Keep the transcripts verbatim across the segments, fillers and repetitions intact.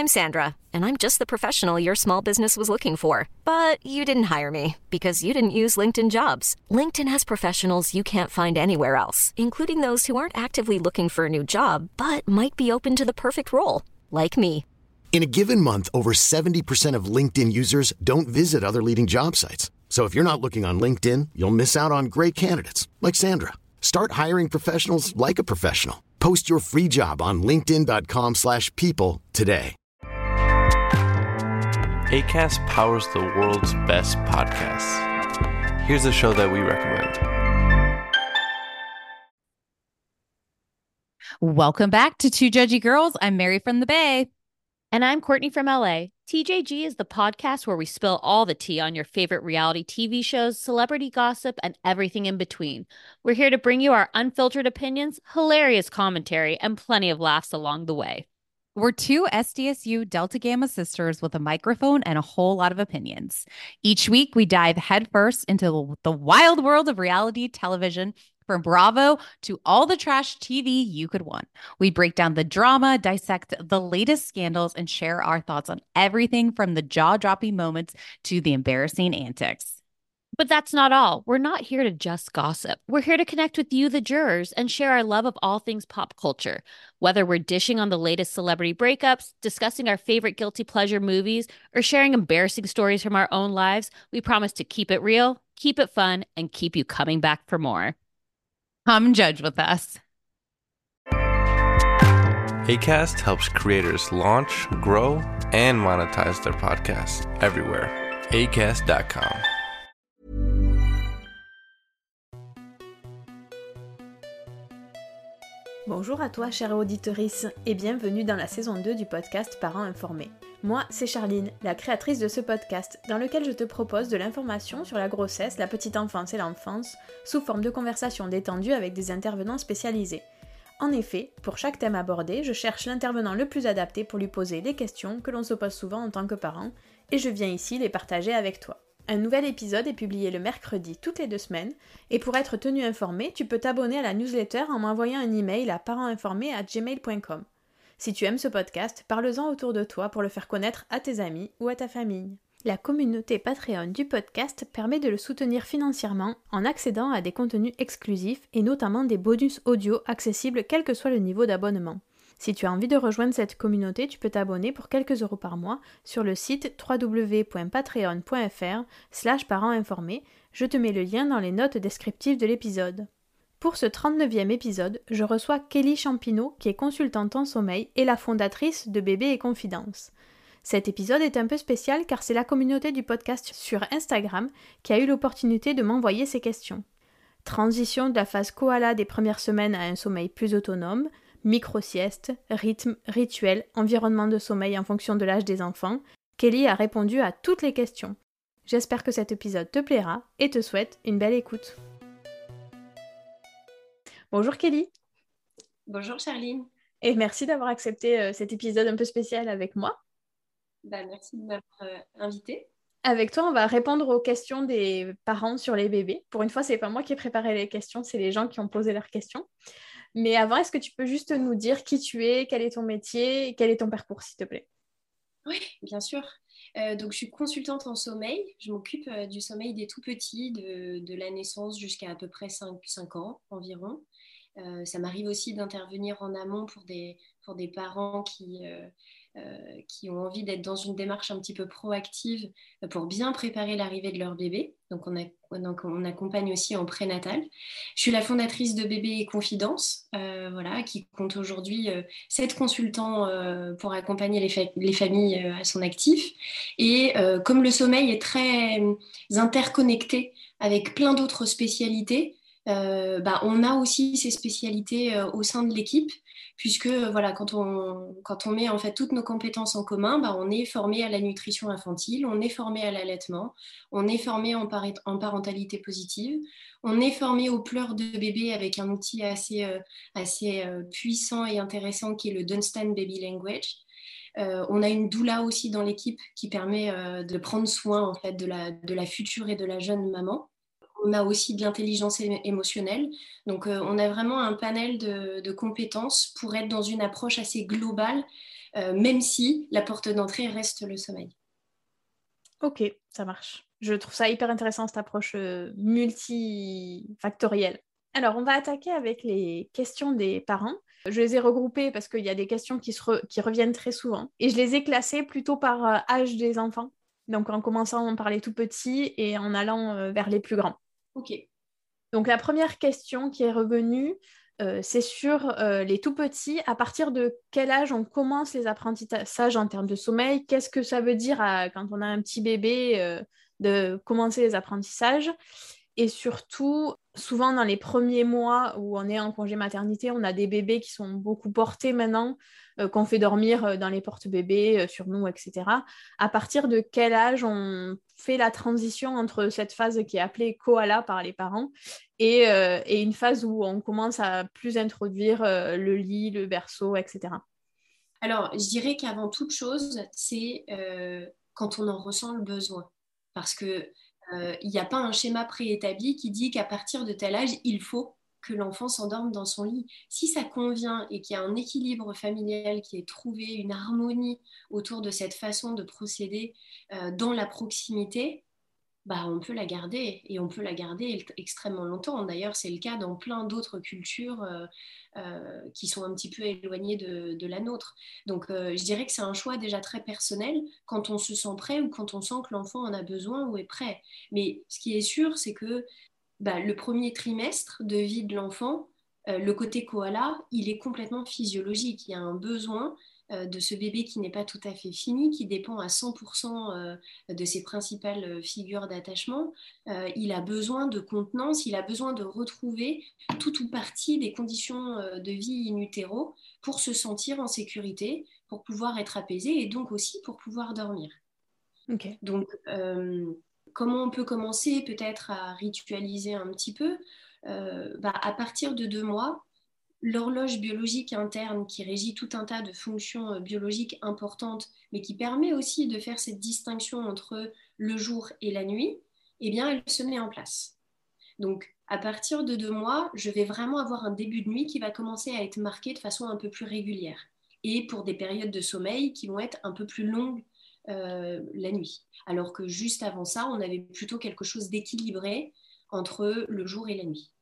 I'm Sandra, and I'm just the professional your small business was looking for. But you didn't hire me because you didn't use LinkedIn Jobs. LinkedIn has professionals you can't find anywhere else, including those who aren't actively looking for a new job, but might be open to the perfect role, like me. In a given month, over seventy percent of LinkedIn users don't visit other leading job sites. So if you're not looking on LinkedIn, you'll miss out on great candidates like Sandra. Start hiring professionals like a professional. Post your free job on linkedin.com slash people today. Acast powers the world's best podcasts. Here's a show that we recommend. Welcome back to Two Judgy Girls. I'm Mary from the Bay. And I'm Courtney from L A. T J G is the podcast where we spill all the tea on your favorite reality T V shows, celebrity gossip, and everything in between. We're here to bring you our unfiltered opinions, hilarious commentary, and plenty of laughs along the way. We're two S D S U Delta Gamma sisters with a microphone and a whole lot of opinions. Each week, we dive headfirst into the wild world of reality television, from Bravo to all the trash T V you could want. We break down the drama, dissect the latest scandals, and share our thoughts on everything from the jaw-dropping moments to the embarrassing antics. But that's not all. We're not here to just gossip. We're here to connect with you, the jurors, and share our love of all things pop culture. Whether we're dishing on the latest celebrity breakups, discussing our favorite guilty pleasure movies, or sharing embarrassing stories from our own lives, we promise to keep it real, keep it fun, and keep you coming back for more. Come judge with us. Acast helps creators launch, grow, and monetize their podcasts everywhere. acast dot com. Bonjour à toi, chère auditorice, et bienvenue dans la saison deux du podcast Parents informés. Moi, c'est Charline, la créatrice de ce podcast, dans lequel je te propose de l'information sur la grossesse, la petite enfance et l'enfance, sous forme de conversations détendues avec des intervenants spécialisés. En effet, pour chaque thème abordé, je cherche l'intervenant le plus adapté pour lui poser les questions que l'on se pose souvent en tant que parent, et je viens ici les partager avec toi. Un nouvel épisode est publié le mercredi toutes les deux semaines, et pour être tenu informé, tu peux t'abonner à la newsletter en m'envoyant un email à parentsinformés arobase gmail point com. Si tu aimes ce podcast, parle-en autour de toi pour le faire connaître à tes amis ou à ta famille. La communauté Patreon du podcast permet de le soutenir financièrement en accédant à des contenus exclusifs et notamment des bonus audio accessibles quel que soit le niveau d'abonnement. Si tu as envie de rejoindre cette communauté, tu peux t'abonner pour quelques euros par mois sur le site w w w point patreon point f r slash parents informés. Je te mets le lien dans les notes descriptives de l'épisode. Pour ce trente-neuvième épisode, je reçois Kelly Champineau, qui est consultante en sommeil et la fondatrice de Bébé et Confidences. Cet épisode est un peu spécial car c'est la communauté du podcast sur Instagram qui a eu l'opportunité de m'envoyer ses questions. Transition de la phase koala des premières semaines à un sommeil plus autonome, micro-sieste, rythme, rituel, environnement de sommeil en fonction de l'âge des enfants, Kelly a répondu à toutes les questions. J'espère que cet épisode te plaira et te souhaite une belle écoute. Bonjour Kelly. Bonjour Charline. Et merci d'avoir accepté euh, cet épisode un peu spécial avec moi. Bah, merci de m'avoir euh, invitée. Avec toi, on va répondre aux questions des parents sur les bébés. Pour une fois, c'est pas moi qui ai préparé les questions, c'est les gens qui ont posé leurs questions. Mais avant, est-ce que tu peux juste nous dire qui tu es, quel est ton métier, et quel est ton parcours, s'il te plaît? Oui, bien sûr. Euh, donc, je suis consultante en sommeil. Je m'occupe euh, du sommeil des tout-petits, de, de la naissance jusqu'à à peu près cinq ans environ. Euh, ça m'arrive aussi d'intervenir en amont pour des, pour des parents qui, euh, euh, qui ont envie d'être dans une démarche un petit peu proactive pour bien préparer l'arrivée de leur bébé. Donc on, a, donc on accompagne aussi en prénatal. Je suis la fondatrice de Bébé et Confidences, euh, voilà, qui compte aujourd'hui euh, sept consultants euh, pour accompagner les, fa- les familles euh, à son actif. Et euh, comme le sommeil est très interconnecté avec plein d'autres spécialités, Euh, bah, on a aussi ces spécialités euh, au sein de l'équipe, puisque euh, voilà, quand, on, quand on met en fait toutes nos compétences en commun, bah, on est formé à la nutrition infantile, on est formé à l'allaitement, on est formé en, par- en parentalité positive, on est formé aux pleurs de bébé avec un outil assez, euh, assez euh, puissant et intéressant qui est le Dunstan Baby Language. Euh, on a une doula aussi dans l'équipe qui permet euh, de prendre soin en fait, de, la, de la future et de la jeune maman. On a aussi de l'intelligence émotionnelle. Donc, euh, on a vraiment un panel de, de compétences pour être dans une approche assez globale euh, même si la porte d'entrée reste le sommeil. Ok, ça marche. Je trouve ça hyper intéressant, cette approche euh, multifactorielle. Alors, on va attaquer avec les questions des parents. Je les ai regroupées parce qu'il y a des questions qui, se re- qui reviennent très souvent. Et je les ai classées plutôt par euh, âge des enfants. Donc, en commençant par les tout petits et en allant euh, vers les plus grands. Ok. Donc, la première question qui est revenue, euh, c'est sur euh, les tout petits. À partir de quel âge on commence les apprentissages en termes de sommeil? Qu'est-ce que ça veut dire à- quand on a un petit bébé euh, de commencer les apprentissages? Et surtout, souvent dans les premiers mois où on est en congé maternité, on a des bébés qui sont beaucoup portés maintenant, euh, qu'on fait dormir euh, dans les porte-bébés, euh, sur nous, et cetera. À partir de quel âge on fait la transition entre cette phase qui est appelée koala par les parents et, euh, et une phase où on commence à plus introduire euh, le lit, le berceau, et cetera. Alors, je dirais qu'avant toute chose, c'est euh, quand on en ressent le besoin. Parce que euh, il n'y a pas un schéma préétabli qui dit qu'à partir de tel âge, il faut que l'enfant s'endorme dans son lit. Si ça convient et qu'il y a un équilibre familial qui est trouvé, une harmonie autour de cette façon de procéder euh, dans la proximité, bah, on peut la garder et on peut la garder extrêmement longtemps. D'ailleurs, c'est le cas dans plein d'autres cultures euh, euh, qui sont un petit peu éloignées de, de la nôtre. Donc, euh, je dirais que c'est un choix déjà très personnel quand on se sent prêt ou quand on sent que l'enfant en a besoin ou est prêt. Mais ce qui est sûr, c'est que bah, le premier trimestre de vie de l'enfant, euh, le côté koala, il est complètement physiologique. Il y a un besoin euh, de ce bébé qui n'est pas tout à fait fini, qui dépend à cent pour cent euh, de ses principales euh, figures d'attachement. Euh, il a besoin de contenance, il a besoin de retrouver tout ou partie des conditions euh, de vie in utero pour se sentir en sécurité, pour pouvoir être apaisé et donc aussi pour pouvoir dormir. Ok. Donc, euh, comment on peut commencer peut-être à ritualiser un petit peu euh, bah, à partir de deux mois, l'horloge biologique interne qui régit tout un tas de fonctions euh, biologiques importantes, mais qui permet aussi de faire cette distinction entre le jour et la nuit, eh bien, elle se met en place. Donc, à partir de deux mois, je vais vraiment avoir un début de nuit qui va commencer à être marqué de façon un peu plus régulière et pour des périodes de sommeil qui vont être un peu plus longues euh, la nuit. Alors que juste avant ça, on avait plutôt quelque chose d'équilibré entre le jour et la nuit.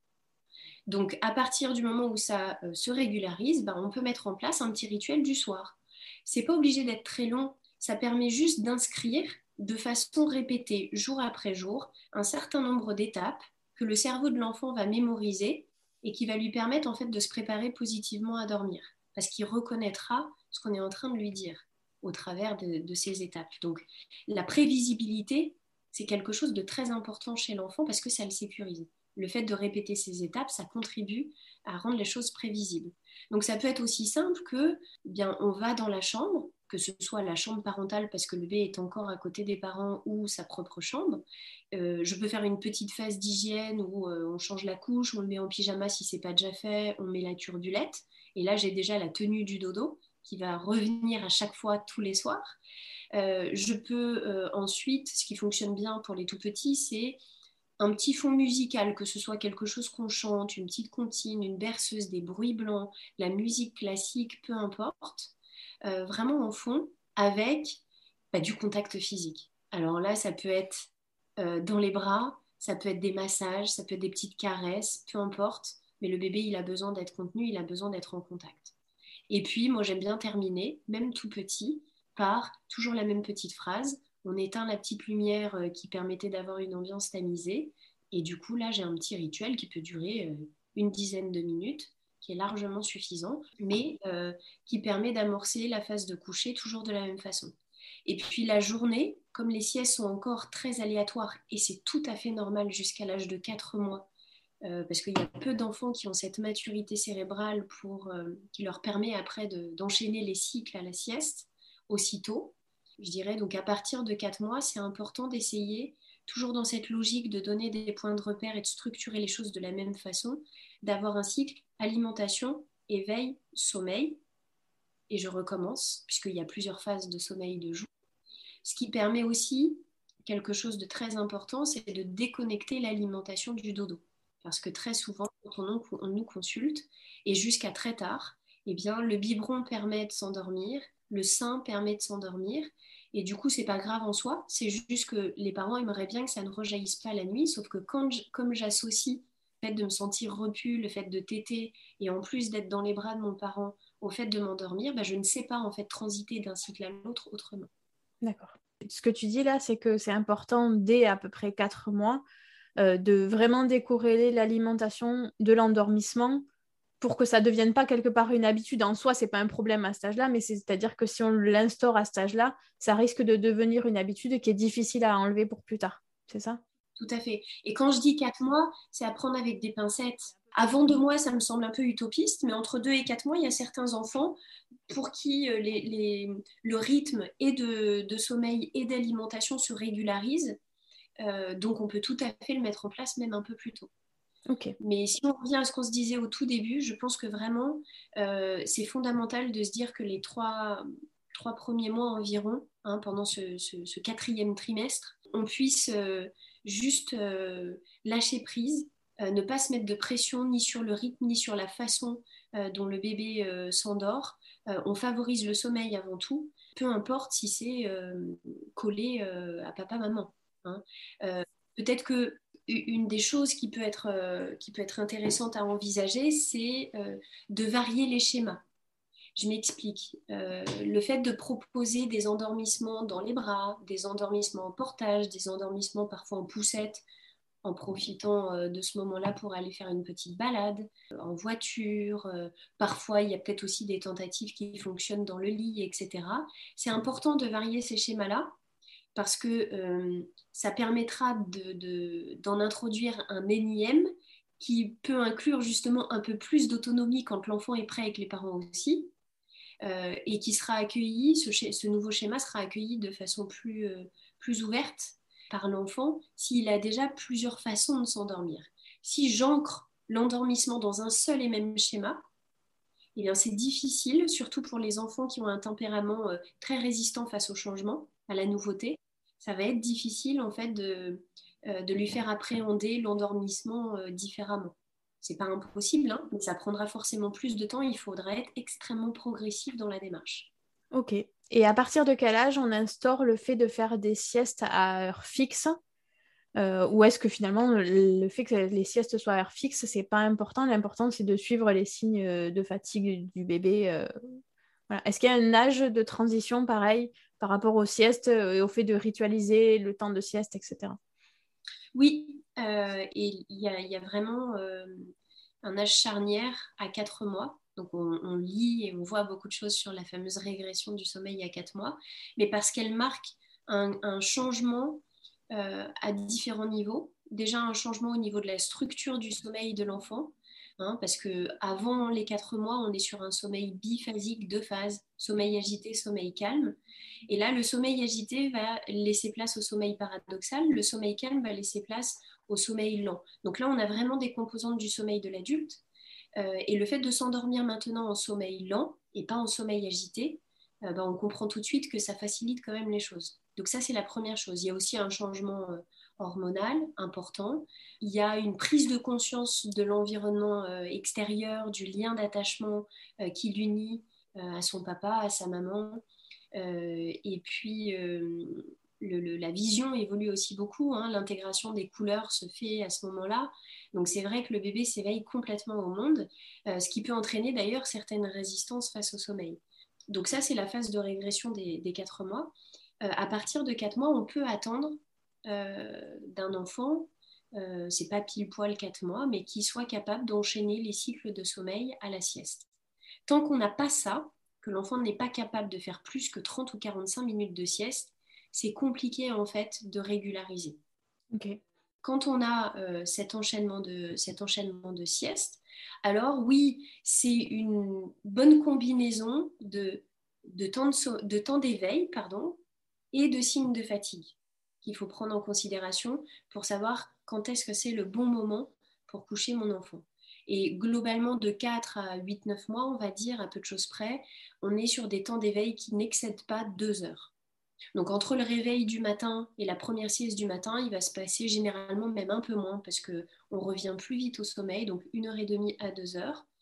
Donc, à partir du moment où ça euh, se régularise, ben, on peut mettre en place un petit rituel du soir. C'est pas obligé d'être très long, ça permet juste d'inscrire de façon répétée, jour après jour, un certain nombre d'étapes que le cerveau de l'enfant va mémoriser et qui va lui permettre en fait de se préparer positivement à dormir, parce qu'il reconnaîtra ce qu'on est en train de lui dire au travers de, de ces étapes. Donc, la prévisibilité, c'est quelque chose de très important chez l'enfant parce que ça le sécurise. Le fait de répéter ces étapes, ça contribue à rendre les choses prévisibles. Donc ça peut être aussi simple que, eh bien, on va dans la chambre, que ce soit la chambre parentale parce que le bébé est encore à côté des parents ou sa propre chambre. Euh, je peux faire une petite phase d'hygiène où euh, on change la couche, on le met en pyjama si c'est pas déjà fait, on met la turdulette. Et là, j'ai déjà la tenue du dodo qui va revenir à chaque fois tous les soirs. Euh, je peux euh, ensuite, ce qui fonctionne bien pour les tout petits, c'est un petit fond musical, que ce soit quelque chose qu'on chante, une petite comptine, une berceuse, des bruits blancs, la musique classique, peu importe, euh, vraiment en fond, avec bah, du contact physique. Alors là, ça peut être euh, dans les bras, ça peut être des massages, ça peut être des petites caresses, peu importe, mais le bébé, il a besoin d'être contenu, il a besoin d'être en contact. Et puis, moi, j'aime bien terminer, même tout petit, par toujours la même petite phrase. On éteint la petite lumière euh, qui permettait d'avoir une ambiance tamisée. Et du coup, là, j'ai un petit rituel qui peut durer euh, une dizaine de minutes, qui est largement suffisant, mais euh, qui permet d'amorcer la phase de coucher toujours de la même façon. Et puis la journée, comme les siestes sont encore très aléatoires, et c'est tout à fait normal jusqu'à l'âge de quatre mois, euh, parce qu'il y a peu d'enfants qui ont cette maturité cérébrale pour, euh, qui leur permet après de, d'enchaîner les cycles à la sieste aussitôt. Je dirais donc à partir de quatre mois, c'est important d'essayer, toujours dans cette logique de donner des points de repère et de structurer les choses de la même façon, d'avoir un cycle alimentation, éveil, sommeil. Et je recommence, puisqu'il y a plusieurs phases de sommeil de jour. Ce qui permet aussi quelque chose de très important, c'est de déconnecter l'alimentation du dodo. Parce que très souvent, quand on, on nous consulte, et jusqu'à très tard, eh bien, le biberon permet de s'endormir, le sein permet de s'endormir. Et du coup, c'est pas grave en soi. C'est juste que les parents aimeraient bien que ça ne rejaillisse pas la nuit. Sauf que quand je, comme j'associe le fait de me sentir repu, le fait de téter, et en plus d'être dans les bras de mon parent, au fait de m'endormir, bah, je ne sais pas en fait transiter d'un cycle à l'autre autrement. D'accord. Ce que tu dis là, c'est que c'est important dès à peu près quatre mois euh, de vraiment décorréler l'alimentation de l'endormissement pour que ça ne devienne pas quelque part une habitude. En soi, ce n'est pas un problème à cet âge-là, mais c'est, c'est-à-dire que si on l'instaure à cet âge-là, ça risque de devenir une habitude qui est difficile à enlever pour plus tard. C'est ça ? Tout à fait. Et quand je dis quatre mois, c'est à prendre avec des pincettes. Avant deux mois, ça me semble un peu utopiste, mais entre deux et quatre mois, il y a certains enfants pour qui les, les, le rythme et de, de sommeil et d'alimentation se régularise. Euh, donc, on peut tout à fait le mettre en place même un peu plus tôt. Okay. Mais si on revient à ce qu'on se disait au tout début, je pense que vraiment, euh, c'est fondamental de se dire que les trois, trois premiers mois environ, hein, pendant ce, ce, ce quatrième trimestre, on puisse euh, juste euh, lâcher prise, euh, ne pas se mettre de pression ni sur le rythme, ni sur la façon euh, dont le bébé euh, s'endort. Euh, on favorise le sommeil avant tout, peu importe si c'est euh, collé euh, à papa-maman. Hein. Euh, peut-être que une des choses qui peut être, euh, qui peut être intéressante à envisager, c'est euh, de varier les schémas. Je m'explique. Euh, le fait de proposer des endormissements dans les bras, des endormissements en portage, des endormissements parfois en poussette, en profitant euh, de ce moment-là pour aller faire une petite balade, euh, en voiture. Euh, parfois, il y a peut-être aussi des tentatives qui fonctionnent dans le lit, et cetera. C'est important de varier ces schémas-là parce que euh, ça permettra de, de, d'en introduire un énième qui peut inclure justement un peu plus d'autonomie quand l'enfant est prêt avec les parents aussi, euh, et qui sera accueilli, ce, ce nouveau schéma sera accueilli de façon plus, euh, plus ouverte par l'enfant s'il a déjà plusieurs façons de s'endormir. Si j'ancre l'endormissement dans un seul et même schéma, eh bien c'est difficile, surtout pour les enfants qui ont un tempérament euh, très résistant face au changement, à la nouveauté. Ça va être difficile en fait de, euh, de lui faire appréhender l'endormissement euh, différemment. C'est pas impossible, hein, mais ça prendra forcément plus de temps. Il faudra être extrêmement progressif dans la démarche. Ok. Et à partir de quel âge on instaure le fait de faire des siestes à heure fixe euh, ou est-ce que finalement le fait que les siestes soient à heure fixe, c'est pas important. L'important c'est de suivre les signes de fatigue du bébé. Euh, voilà. Est-ce qu'il y a un âge de transition pareil par rapport aux siestes et au fait de ritualiser le temps de sieste, et cetera. Oui, euh, et il y, y a vraiment euh, un âge charnière à quatre mois. Donc on, on lit et on voit beaucoup de choses sur la fameuse régression du sommeil à quatre mois, mais parce qu'elle marque un, un changement euh, à différents niveaux. Déjà un changement au niveau de la structure du sommeil de l'enfant, hein, parce qu'avant les quatre mois, on est sur un sommeil biphasique, deux phases, sommeil agité, sommeil calme. Et là, le sommeil agité va laisser place au sommeil paradoxal, le sommeil calme va laisser place au sommeil lent. Donc là, on a vraiment des composantes du sommeil de l'adulte. Euh, et le fait de s'endormir maintenant en sommeil lent et pas en sommeil agité, euh, ben, on comprend tout de suite que ça facilite quand même les choses. Donc ça, c'est la première chose. Il y a aussi un changement euh, hormonal important. Il y a une prise de conscience de l'environnement euh, extérieur, du lien d'attachement euh, qui l'unit euh, à son papa, à sa maman. Euh, et puis, euh, le, le, la vision évolue aussi beaucoup. Hein. L'intégration des couleurs se fait à ce moment-là. Donc, c'est vrai que le bébé s'éveille complètement au monde, euh, ce qui peut entraîner d'ailleurs certaines résistances face au sommeil. Donc, ça, c'est la phase de régression des, des quatre mois. Euh, à partir de quatre mois, on peut attendre euh, d'un enfant, euh, c'est pas pile poil quatre mois, mais qui soit capable d'enchaîner les cycles de sommeil à la sieste. Tant qu'on n'a pas ça, que l'enfant n'est pas capable de faire plus que trente ou quarante-cinq minutes de sieste, c'est compliqué en fait de régulariser. Okay. Quand on a euh, cet enchaînement de, cet enchaînement de sieste, alors oui, c'est une bonne combinaison de, de, temps, de, so- de temps d'éveil pardon, et de signes de fatigue qu'il faut prendre en considération pour savoir quand est-ce que c'est le bon moment pour coucher mon enfant. Et globalement, de quatre à huit neuf mois, on va dire, à peu de choses près, on est sur des temps d'éveil qui n'excèdent pas deux heures. Donc entre le réveil du matin et la première sieste du matin, il va se passer généralement même un peu moins parce qu'on revient plus vite au sommeil, donc une heure et demie à deux heures.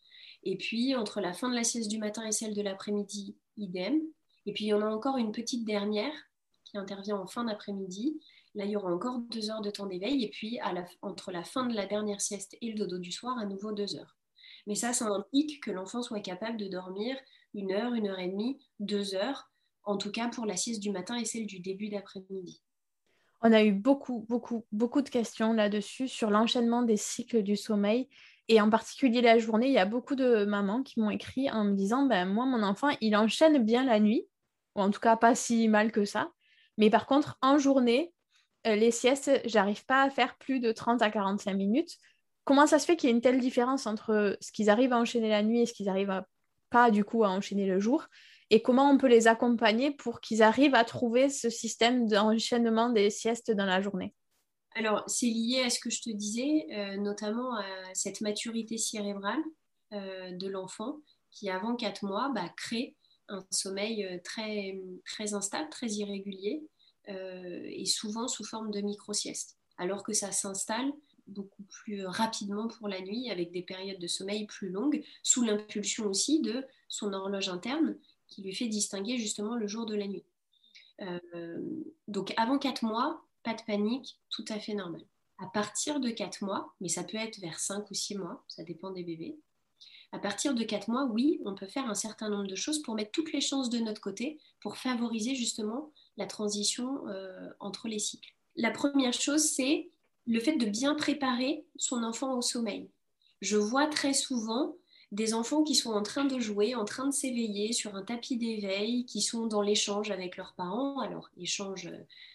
Et puis, entre la fin de la sieste du matin et celle de l'après-midi, idem. Et puis, il y en a encore une petite dernière qui intervient en fin d'après-midi. Là, il y aura encore deux heures de temps d'éveil. Et puis, à la, entre la fin de la dernière sieste et le dodo du soir, à nouveau deux heures. Mais ça, ça implique que l'enfant soit capable de dormir une heure, une heure et demie, deux heures, en tout cas pour la sieste du matin et celle du début d'après-midi. On a eu beaucoup, beaucoup, beaucoup de questions là-dessus sur l'enchaînement des cycles du sommeil et en particulier la journée. Il y a beaucoup de mamans qui m'ont écrit en me disant ben, « Moi, mon enfant, il enchaîne bien la nuit, ou en tout cas pas si mal que ça. Mais par contre, en journée, euh, les siestes, j'arrive pas à faire plus de trente à quarante-cinq minutes. Comment ça se fait qu'il y ait une telle différence entre ce qu'ils arrivent à enchaîner la nuit et ce qu'ils arrivent à, pas du coup à enchaîner le jour ? Et comment on peut les accompagner pour qu'ils arrivent à trouver ce système d'enchaînement des siestes dans la journée ? » Alors, c'est lié à ce que je te disais, euh, notamment à cette maturité cérébrale euh, de l'enfant qui, avant quatre mois, bah, crée un sommeil très, très instable, très irrégulier euh, et souvent sous forme de micro-sieste, alors que ça s'installe beaucoup plus rapidement pour la nuit avec des périodes de sommeil plus longues, sous l'impulsion aussi de son horloge interne qui lui fait distinguer justement le jour de la nuit. Euh, donc avant quatre mois, pas de panique, tout à fait normal. À partir de quatre mois, mais ça peut être vers cinq ou six mois, ça dépend des bébés, à partir de quatre mois, oui, on peut faire un certain nombre de choses pour mettre toutes les chances de notre côté pour favoriser justement la transition euh, entre les cycles. La première chose, c'est le fait de bien préparer son enfant au sommeil. Je vois très souvent des enfants qui sont en train de jouer, en train de s'éveiller sur un tapis d'éveil, qui sont dans l'échange avec leurs parents. Alors, échange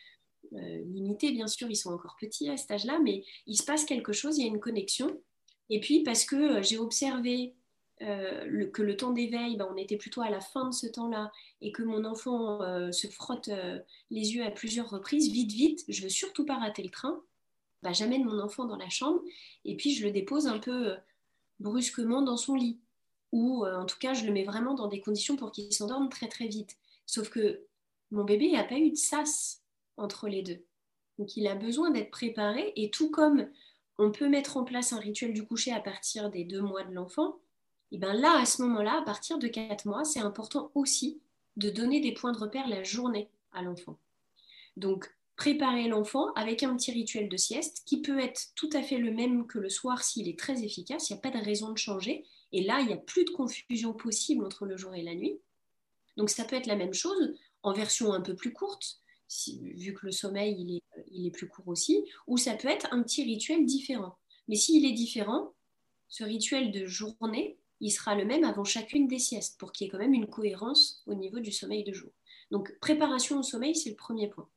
euh, limité, bien sûr, ils sont encore petits à cet âge-là, mais il se passe quelque chose, il y a une connexion. Et puis, parce que euh, j'ai observé euh, le, que le temps d'éveil, ben, on était plutôt à la fin de ce temps-là, et que mon enfant euh, se frotte euh, les yeux à plusieurs reprises, vite, vite, je veux surtout pas rater le train. Ben, j'amène mon enfant dans la chambre, et puis je le dépose un peu euh, brusquement dans son lit. Ou euh, en tout cas, je le mets vraiment dans des conditions pour qu'il s'endorme très très vite. Sauf que mon bébé n'a pas eu de sas entre les deux. Donc il a besoin d'être préparé, et tout comme on peut mettre en place un rituel du coucher à partir des deux mois de l'enfant, et bien là, à ce moment-là, à partir de quatre mois, c'est important aussi de donner des points de repère la journée à l'enfant. Donc, préparer l'enfant avec un petit rituel de sieste qui peut être tout à fait le même que le soir s'il est très efficace, il n'y a pas de raison de changer. Et là, il n'y a plus de confusion possible entre le jour et la nuit. Donc, ça peut être la même chose en version un peu plus courte, si, vu que le sommeil il est, il est plus court aussi, ou ça peut être un petit rituel différent. Mais s'il est différent, ce rituel de journée, il sera le même avant chacune des siestes pour qu'il y ait quand même une cohérence au niveau du sommeil de jour. Donc, préparation au sommeil, c'est le premier point.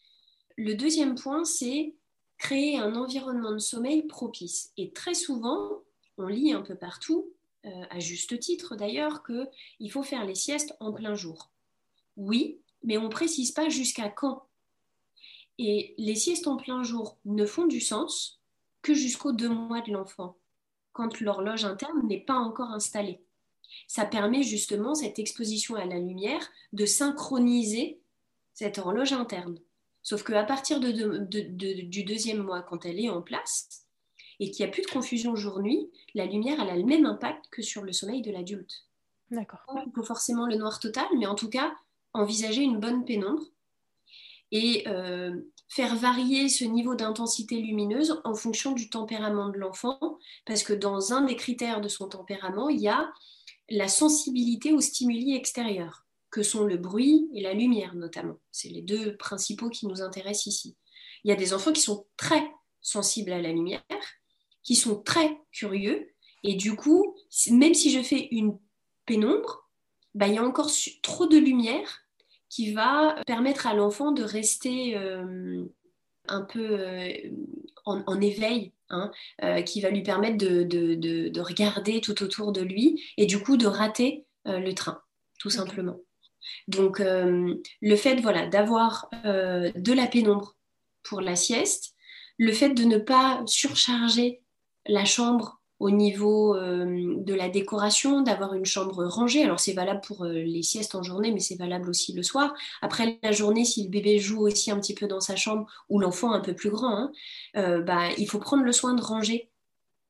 Le deuxième point, c'est créer un environnement de sommeil propice. Et très souvent, on lit un peu partout, euh, à juste titre d'ailleurs, qu'il faut faire les siestes en plein jour. Oui, mais on ne précise pas jusqu'à quand. Et les siestes en plein jour ne font du sens que jusqu'aux deux mois de l'enfant, quand l'horloge interne n'est pas encore installée. Ça permet justement, cette exposition à la lumière, de synchroniser cette horloge interne. Sauf qu'à partir de, de, de, de, du deuxième mois, quand elle est en place, et qu'il n'y a plus de confusion jour-nuit, la lumière elle a le même impact que sur le sommeil de l'adulte. D'accord. Il faut forcément le noir total, mais en tout cas, envisager une bonne pénombre et euh, faire varier ce niveau d'intensité lumineuse en fonction du tempérament de l'enfant, parce que dans un des critères de son tempérament, il y a la sensibilité aux stimuli extérieurs, que sont le bruit et la lumière notamment. C'est les deux principaux qui nous intéressent ici. Il y a des enfants qui sont très sensibles à la lumière, qui sont très curieux, et du coup, même si je fais une pénombre, bah, il y a encore trop de lumière qui va permettre à l'enfant de rester euh, un peu euh, en, en éveil, hein, euh, qui va lui permettre de, de, de, de regarder tout autour de lui et du coup de rater euh, le train, tout simplement. Donc, euh, le fait voilà, d'avoir euh, de la pénombre pour la sieste, le fait de ne pas surcharger la chambre au niveau euh, de la décoration, d'avoir une chambre rangée. Alors, c'est valable pour euh, les siestes en journée, mais c'est valable aussi le soir. Après la journée, si le bébé joue aussi un petit peu dans sa chambre, ou l'enfant un peu plus grand, hein, euh, bah, il faut prendre le soin de ranger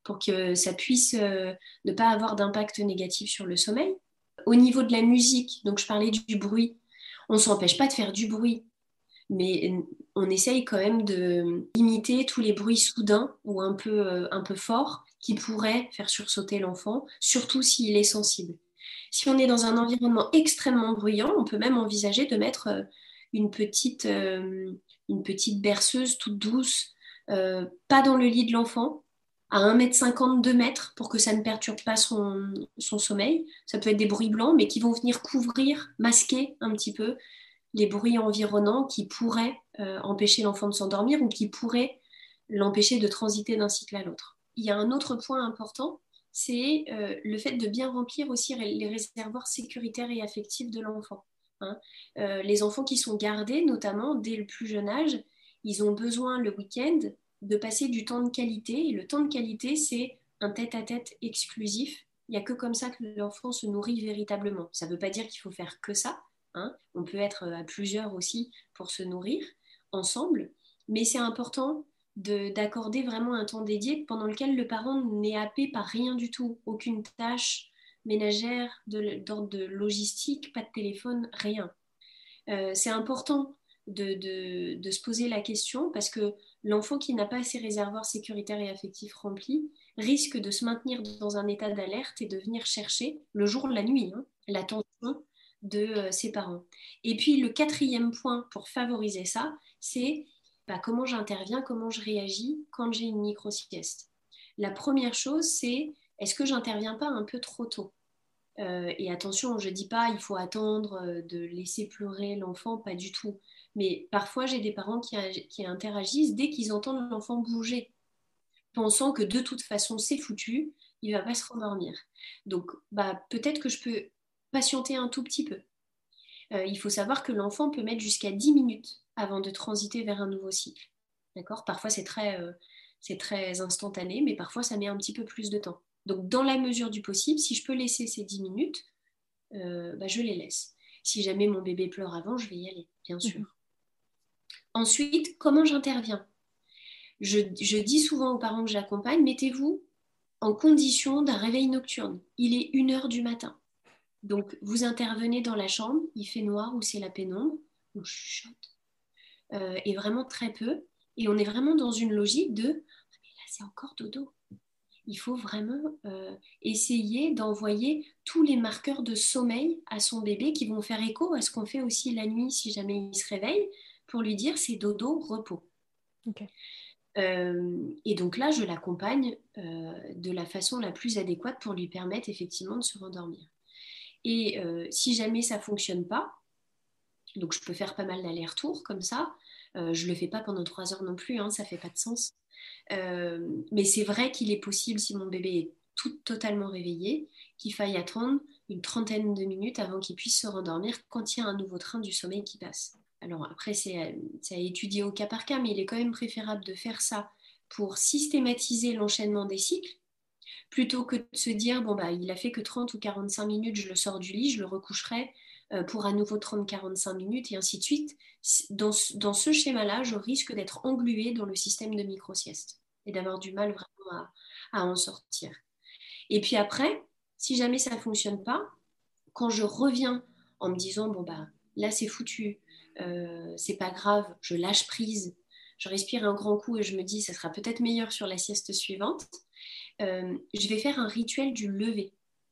pour que ça puisse euh, ne pas avoir d'impact négatif sur le sommeil. Au niveau de la musique, donc je parlais du, du bruit, on ne s'empêche pas de faire du bruit, mais on essaye quand même de limiter tous les bruits soudains ou un peu, euh, un peu forts qui pourraient faire sursauter l'enfant, surtout s'il est sensible. Si on est dans un environnement extrêmement bruyant, on peut même envisager de mettre euh, une, petite, euh, une petite berceuse toute douce, euh, pas dans le lit de l'enfant, à un mètre cinquante, deux mètres, pour que ça ne perturbe pas son, son sommeil. Ça peut être des bruits blancs, mais qui vont venir couvrir, masquer un petit peu les bruits environnants qui pourraient euh, empêcher l'enfant de s'endormir ou qui pourraient l'empêcher de transiter d'un cycle à l'autre. Il y a un autre point important, c'est euh, le fait de bien remplir aussi les réservoirs sécuritaires et affectifs de l'enfant. Hein. Euh, les enfants qui sont gardés, notamment dès le plus jeune âge, ils ont besoin le week-end de passer du temps de qualité. Et le temps de qualité, c'est un tête-à-tête exclusif. Il n'y a que comme ça que l'enfant se nourrit véritablement. Ça ne veut pas dire qu'il faut faire que ça. Hein. On peut être à plusieurs aussi pour se nourrir ensemble. Mais c'est important de, d'accorder vraiment un temps dédié pendant lequel le parent n'est happé par rien du tout. Aucune tâche ménagère, de, d'ordre de logistique, pas de téléphone, rien. Euh, c'est important de, de, de se poser la question parce que l'enfant qui n'a pas ses réservoirs sécuritaires et affectifs remplis risque de se maintenir dans un état d'alerte et de venir chercher le jour, la nuit, hein, l'attention de euh, ses parents. Et puis le quatrième point pour favoriser ça, c'est bah, comment j'interviens, comment je réagis quand j'ai une micro-sieste. La première chose, c'est est-ce que j'interviens pas un peu trop tôt ? Euh, et attention, je ne dis pas il faut attendre euh, de laisser pleurer l'enfant, pas du tout. Mais parfois, j'ai des parents qui, qui interagissent dès qu'ils entendent l'enfant bouger, pensant que de toute façon, c'est foutu, il ne va pas se rendormir. Donc, bah, peut-être que je peux patienter un tout petit peu. Euh, il faut savoir que l'enfant peut mettre jusqu'à dix minutes avant de transiter vers un nouveau cycle. D'accord ? Parfois, c'est très, euh, c'est très instantané, mais parfois, ça met un petit peu plus de temps. Donc, dans la mesure du possible, si je peux laisser ces dix minutes, euh, bah, je les laisse. Si jamais mon bébé pleure avant, je vais y aller, bien sûr. Mmh. Ensuite, comment j'interviens ? je, je dis souvent aux parents que j'accompagne, mettez-vous en condition d'un réveil nocturne. Il est une heure du matin. Donc, vous intervenez dans la chambre, il fait noir ou c'est la pénombre, on chuchote, euh, et vraiment très peu. Et on est vraiment dans une logique de « mais là, c'est encore dodo ». Il faut vraiment euh, essayer d'envoyer tous les marqueurs de sommeil à son bébé qui vont faire écho à ce qu'on fait aussi la nuit si jamais il se réveille, pour lui dire c'est dodo, repos. Okay. Euh, et donc là, je l'accompagne euh, de la façon la plus adéquate pour lui permettre effectivement de se rendormir. Et euh, si jamais ça ne fonctionne pas, donc je peux faire pas mal d'allers-retours comme ça, euh, je ne le fais pas pendant trois heures non plus, hein, ça ne fait pas de sens. Euh, mais c'est vrai qu'il est possible, si mon bébé est tout totalement réveillé, qu'il faille attendre une trentaine de minutes avant qu'il puisse se rendormir quand il y a un nouveau train du sommeil qui passe. Alors après, c'est, c'est à étudier au cas par cas, mais il est quand même préférable de faire ça pour systématiser l'enchaînement des cycles, plutôt que de se dire, bon, bah, il a fait que trente ou quarante-cinq minutes, je le sors du lit, je le recoucherai pour à nouveau trente à quarante-cinq minutes, et ainsi de suite. Dans, dans ce schéma-là, je risque d'être engluée dans le système de micro-sieste et d'avoir du mal vraiment à, à en sortir. Et puis après, si jamais ça ne fonctionne pas, quand je reviens en me disant, bon, bah, là, c'est foutu, euh, c'est pas grave, je lâche prise, je respire un grand coup et je me dis, ça sera peut-être meilleur sur la sieste suivante, euh, je vais faire un rituel du lever.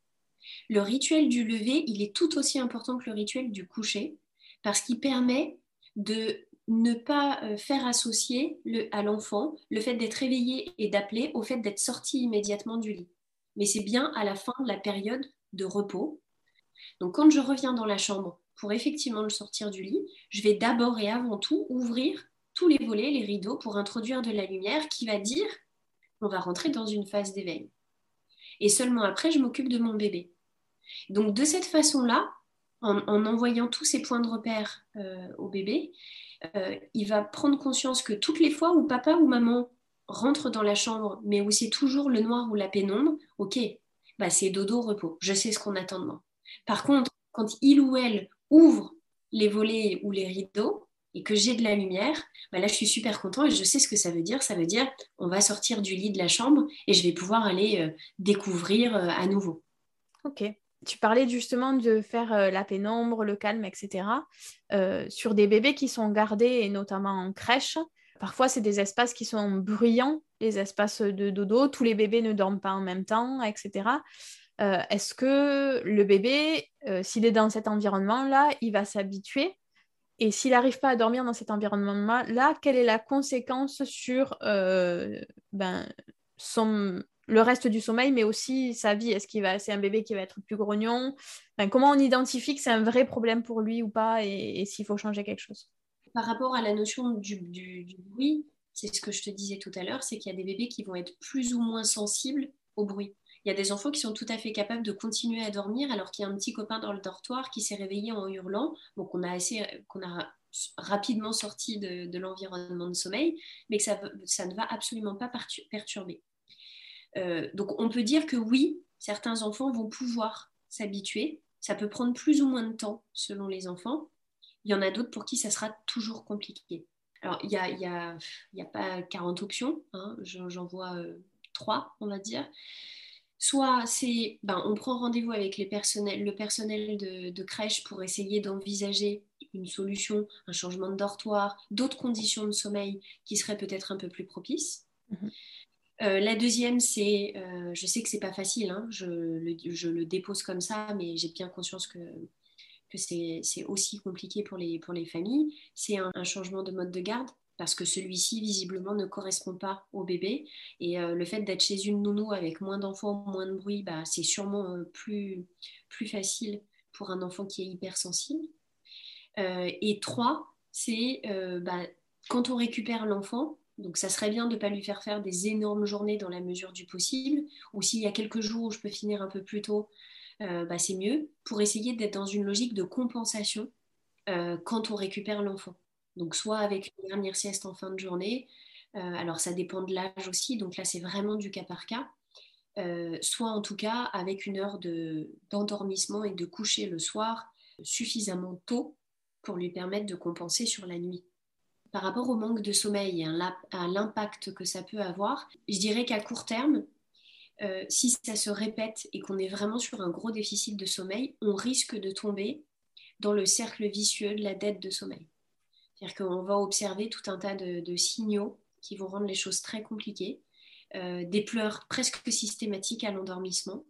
Le rituel du lever, il est tout aussi important que le rituel du coucher parce qu'il permet de ne pas faire associer le, à l'enfant le fait d'être réveillé et d'appeler au fait d'être sorti immédiatement du lit. Mais c'est bien à la fin de la période de repos. Donc quand je reviens dans la chambre pour effectivement le sortir du lit, je vais d'abord et avant tout ouvrir tous les volets, les rideaux pour introduire de la lumière qui va dire on va rentrer dans une phase d'éveil. Et seulement après, je m'occupe de mon bébé. Donc de cette façon-là, en, en envoyant tous ces points de repère euh, au bébé, euh, il va prendre conscience que toutes les fois où papa ou maman rentre dans la chambre, mais où c'est toujours le noir ou la pénombre, ok, bah c'est dodo, repos, je sais ce qu'on attend de moi. Par contre, quand il ou elle ouvre les volets ou les rideaux, et que j'ai de la lumière, bah là je suis super content et je sais ce que ça veut dire. Ça veut dire on va sortir du lit de la chambre et je vais pouvoir aller euh, découvrir euh, à nouveau. Ok. Tu parlais justement de faire euh, la pénombre, le calme, et cetera. Euh, sur des bébés qui sont gardés, et notamment en crèche, parfois c'est des espaces qui sont bruyants, les espaces de dodo, tous les bébés ne dorment pas en même temps, et cetera. Euh, est-ce que le bébé, euh, s'il est dans cet environnement-là, il va s'habituer? Et s'il n'arrive pas à dormir dans cet environnement-là, quelle est la conséquence sur euh, ben, son, le reste du sommeil, mais aussi sa vie? Est-ce qu'il va, c'est un bébé qui va être plus grognon? Ben, comment on identifie que c'est un vrai problème pour lui ou pas et, et s'il faut changer quelque chose? Par rapport à la notion du, du, du bruit, c'est ce que je te disais tout à l'heure, c'est qu'il y a des bébés qui vont être plus ou moins sensibles au bruit. Il y a des enfants qui sont tout à fait capables de continuer à dormir alors qu'il y a un petit copain dans le dortoir qui s'est réveillé en hurlant, donc on a, assez, qu'on a rapidement sorti de, de l'environnement de sommeil, mais que ça, ça ne va absolument pas perturber. Euh, donc on peut dire que oui, certains enfants vont pouvoir s'habituer, ça peut prendre plus ou moins de temps selon les enfants. Il y en a d'autres pour qui ça sera toujours compliqué. Alors, il n'y a, y a, y a pas quarante options, hein, j'en, j'en vois euh, trois, on va dire. Soit c'est, ben, on prend rendez-vous avec les personnels, le personnel de, de crèche pour essayer d'envisager une solution, un changement de dortoir, d'autres conditions de sommeil qui seraient peut-être un peu plus propices. Mmh. Euh, la deuxième, c'est, euh, je sais que c'est pas facile, hein, je, le, je le dépose comme ça, mais j'ai bien conscience que que c'est, c'est aussi compliqué pour les, pour les familles, c'est un, un changement de mode de garde parce que celui-ci visiblement ne correspond pas au bébé et euh, le fait d'être chez une nounou avec moins d'enfants, moins de bruit, bah, c'est sûrement euh, plus, plus facile pour un enfant qui est hypersensible. Euh, et trois, c'est euh, bah, quand on récupère l'enfant, donc ça serait bien de ne pas lui faire faire des énormes journées dans la mesure du possible, ou s'il y a quelques jours où je peux finir un peu plus tôt, euh, bah, c'est mieux, pour essayer d'être dans une logique de compensation euh, quand on récupère l'enfant. Donc soit avec une dernière sieste en fin de journée, euh, alors ça dépend de l'âge aussi, donc là c'est vraiment du cas par cas, euh, soit en tout cas avec une heure de, d'endormissement et de coucher le soir suffisamment tôt pour lui permettre de compenser sur la nuit. Par rapport au manque de sommeil et à l'impact que ça peut avoir, je dirais qu'à court terme, Euh, si ça se répète et qu'on est vraiment sur un gros déficit de sommeil, on risque de tomber dans le cercle vicieux de la dette de sommeil. C'est-à-dire qu'on va observer tout un tas de, de signaux qui vont rendre les choses très compliquées, euh, des pleurs presque systématiques à l'endormissement,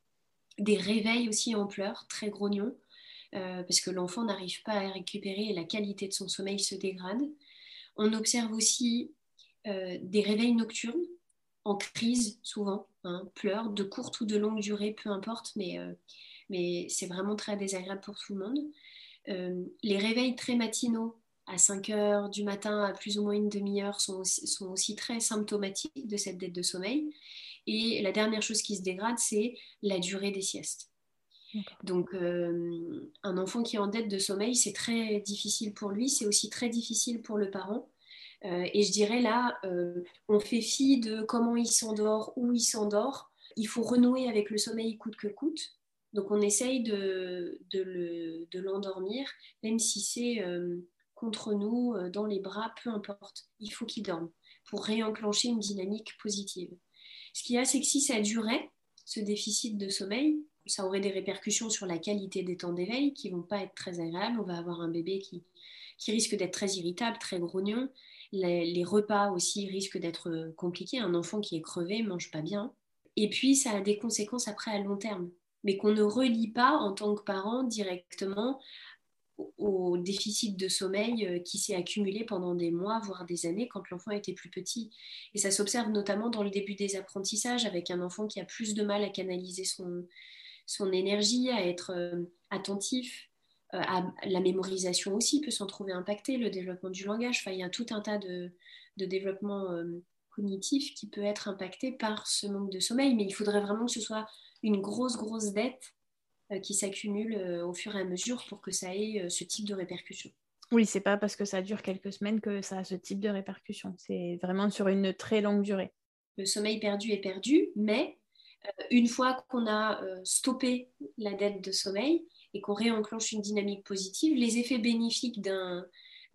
des réveils aussi en pleurs, très grognons, euh, parce que l'enfant n'arrive pas à récupérer et la qualité de son sommeil se dégrade. On observe aussi euh, des réveils nocturnes, en crise souvent, hein, pleurs de courte ou de longue durée, peu importe, mais, euh, mais c'est vraiment très désagréable pour tout le monde. Euh, les réveils très matinaux, à cinq heures du matin, à plus ou moins une demi-heure, sont aussi, sont aussi très symptomatiques de cette dette de sommeil. Et la dernière chose qui se dégrade, c'est la durée des siestes. D'accord. Donc, euh, un enfant qui est en dette de sommeil, c'est très difficile pour lui, c'est aussi très difficile pour le parent. Euh, et je dirais là, euh, on fait fi de comment il s'endort, où il s'endort. Il faut renouer avec le sommeil coûte que coûte. Donc on essaye de, de, le, de l'endormir, même si c'est euh, contre nous, euh, dans les bras, peu importe. Il faut qu'il dorme pour réenclencher une dynamique positive. Ce qui est assez que si ça durait, ce déficit de sommeil, ça aurait des répercussions sur la qualité des temps d'éveil qui ne vont pas être très agréables. On va avoir un bébé qui, qui risque d'être très irritable, très grognon. Les, les repas aussi risquent d'être compliqués. Un enfant qui est crevé ne mange pas bien. Et puis, ça a des conséquences après à long terme, mais qu'on ne relie pas en tant que parent directement au, au déficit de sommeil qui s'est accumulé pendant des mois, voire des années quand l'enfant était plus petit. Et ça s'observe notamment dans le début des apprentissages avec un enfant qui a plus de mal à canaliser son, son énergie, à être euh, attentif. Euh, à, la mémorisation aussi peut s'en trouver impactée, le développement du langage. Enfin, il y a tout un tas de, de développement euh, cognitif qui peut être impacté par ce manque de sommeil, mais il faudrait vraiment que ce soit une grosse, grosse dette euh, qui s'accumule euh, au fur et à mesure pour que ça ait euh, ce type de répercussions. Oui, c'est pas parce que ça dure quelques semaines que ça a ce type de répercussions. C'est vraiment sur une très longue durée. Le sommeil perdu est perdu, mais euh, une fois qu'on a euh, stoppé la dette de sommeil et qu'on réenclenche une dynamique positive, les effets bénéfiques d'un,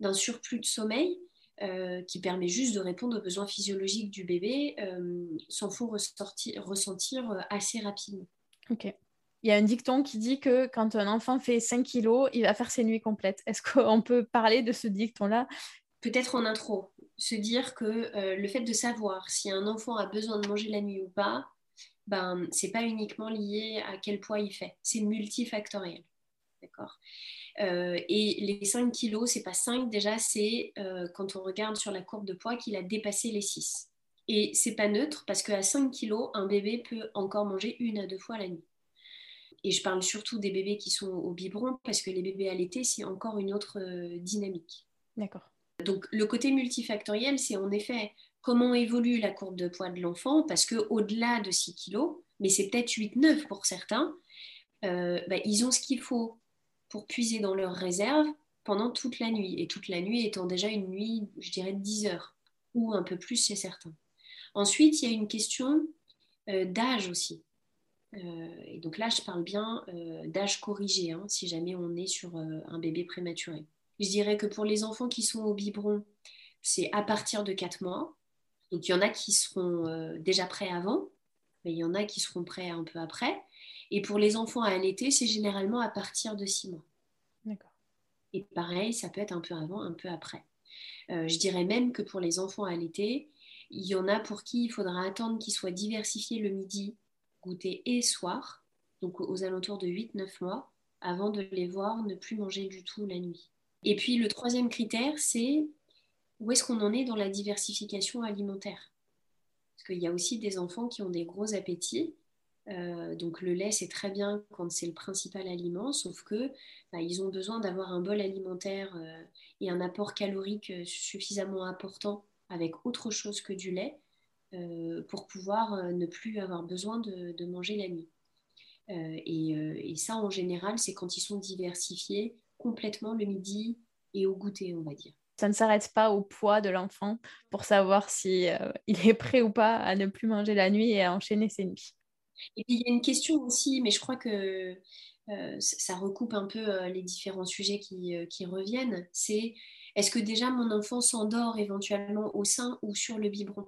d'un surplus de sommeil euh, qui permet juste de répondre aux besoins physiologiques du bébé euh, s'en font ressortir, ressentir assez rapidement. Ok. Il y a un dicton qui dit que quand un enfant fait cinq kilos, il va faire ses nuits complètes. Est-ce qu'on peut parler de ce dicton-là? Peut-être en intro, se dire que euh, le fait de savoir si un enfant a besoin de manger la nuit ou pas, ben, c'est pas uniquement lié à quel poids il fait, c'est multifactoriel. D'accord. Euh, et les cinq kilos, c'est pas cinq déjà, c'est euh, quand on regarde sur la courbe de poids qu'il a dépassé les six. Et c'est pas neutre parce qu'à cinq kilos, un bébé peut encore manger une à deux fois la nuit. Et je parle surtout des bébés qui sont au biberon parce que les bébés allaités, c'est encore une autre euh, dynamique. D'accord. Donc le côté multifactoriel, c'est en effet comment évolue la courbe de poids de l'enfant parce qu'au-delà de six kilos, mais c'est peut-être huit neuf pour certains, euh, bah, ils ont ce qu'il faut pour puiser dans leurs réserves pendant toute la nuit. Et toute la nuit étant déjà une nuit, je dirais, de dix heures ou un peu plus chez certains. Ensuite, il y a une question euh, d'âge aussi. Euh, et donc là, je parle bien euh, d'âge corrigé, hein, si jamais on est sur euh, un bébé prématuré. Je dirais que pour les enfants qui sont au biberon, c'est à partir de quatre mois. Donc il y en a qui seront euh, déjà prêts avant, mais il y en a qui seront prêts un peu après. Et pour les enfants à allaiter, c'est généralement à partir de six mois. D'accord. Et pareil, ça peut être un peu avant, un peu après. Euh, je dirais même que pour les enfants à allaiter, il y en a pour qui il faudra attendre qu'ils soient diversifiés le midi, goûter et soir, donc aux alentours de huit neuf mois, avant de les voir ne plus manger du tout la nuit. Et puis le troisième critère, c'est où est-ce qu'on en est dans la diversification alimentaire. Parce qu'il y a aussi des enfants qui ont des gros appétits. Euh, donc le lait, c'est très bien quand c'est le principal aliment, sauf que bah, ils ont besoin d'avoir un bol alimentaire euh, et un apport calorique euh, suffisamment important avec autre chose que du lait euh, pour pouvoir euh, ne plus avoir besoin de, de manger la nuit. Euh, et, euh, et ça, en général, c'est quand ils sont diversifiés complètement le midi et au goûter, on va dire. Ça ne s'arrête pas au poids de l'enfant pour savoir si, euh, il est prêt ou pas à ne plus manger la nuit et à enchaîner ses nuits. Et puis il y a une question aussi, mais je crois que euh, ça recoupe un peu euh, les différents sujets qui, euh, qui reviennent. C'est est-ce que déjà mon enfant s'endort éventuellement au sein ou sur le biberon?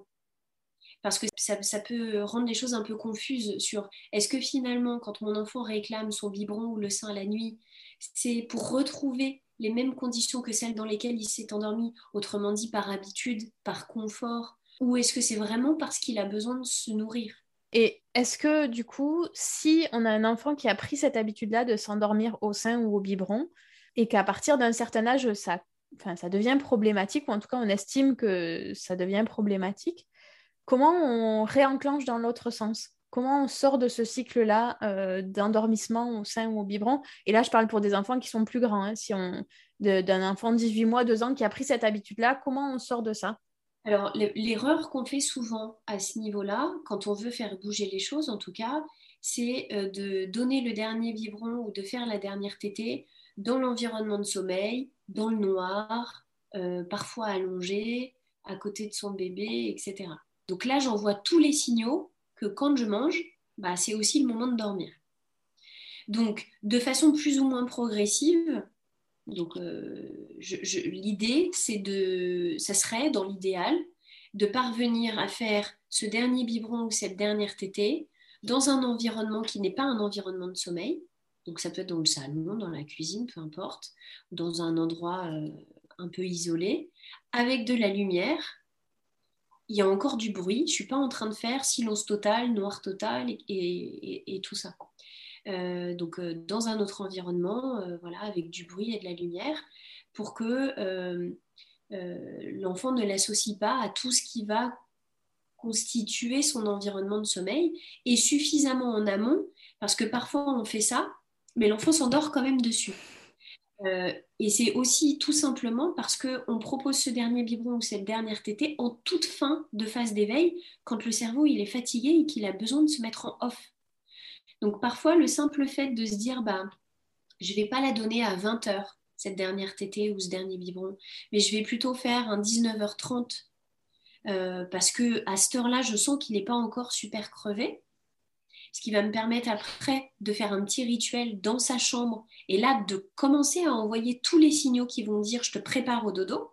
Parce que ça, ça peut rendre les choses un peu confuses sur est-ce que finalement quand mon enfant réclame son biberon ou le sein la nuit, c'est pour retrouver les mêmes conditions que celles dans lesquelles il s'est endormi, autrement dit par habitude, par confort, ou est-ce que c'est vraiment parce qu'il a besoin de se nourrir? Et est-ce que du coup, si on a un enfant qui a pris cette habitude-là de s'endormir au sein ou au biberon, et qu'à partir d'un certain âge, ça, enfin, ça devient problématique, ou en tout cas on estime que ça devient problématique, comment on réenclenche dans l'autre sens? Comment on sort de ce cycle-là euh, d'endormissement au sein ou au biberon? Et là, je parle pour des enfants qui sont plus grands. Hein, si on, de, d'un enfant de dix-huit mois, deux ans qui a pris cette habitude-là, comment on sort de ça? Alors, l'erreur qu'on fait souvent à ce niveau-là, quand on veut faire bouger les choses, en tout cas, c'est euh, de donner le dernier biberon ou de faire la dernière tétée dans l'environnement de sommeil, dans le noir, euh, parfois allongé, à côté de son bébé, et cetera. Donc là, j'envoie tous les signaux que quand je mange, bah, c'est aussi le moment de dormir. Donc, de façon plus ou moins progressive, donc, euh, je, je, l'idée, c'est de, ça serait, dans l'idéal, de parvenir à faire ce dernier biberon ou cette dernière tétée dans un environnement qui n'est pas un environnement de sommeil. Donc, ça peut être dans le salon, dans la cuisine, peu importe, ou dans un endroit euh, un peu isolé, avec de la lumière. Il y a encore du bruit. Je ne suis pas en train de faire silence total, noir total et, et, et tout ça. Euh, donc euh, dans un autre environnement, euh, voilà, avec du bruit et de la lumière, pour que euh, euh, l'enfant ne l'associe pas à tout ce qui va constituer son environnement de sommeil, et suffisamment en amont, parce que parfois on fait ça, mais l'enfant s'endort quand même dessus. Euh, et c'est aussi tout simplement parce qu'on propose ce dernier biberon ou cette dernière tétée en toute fin de phase d'éveil, quand le cerveau il est fatigué et qu'il a besoin de se mettre en off. Donc parfois, le simple fait de se dire, bah, je ne vais pas la donner à vingt heures, cette dernière tétée ou ce dernier biberon, mais je vais plutôt faire un dix-neuf heures trente, euh, parce qu'à cette heure-là, je sens qu'il n'est pas encore super crevé. ce qui va me permettre après de faire un petit rituel dans sa chambre et là de commencer à envoyer tous les signaux qui vont dire je te prépare au dodo,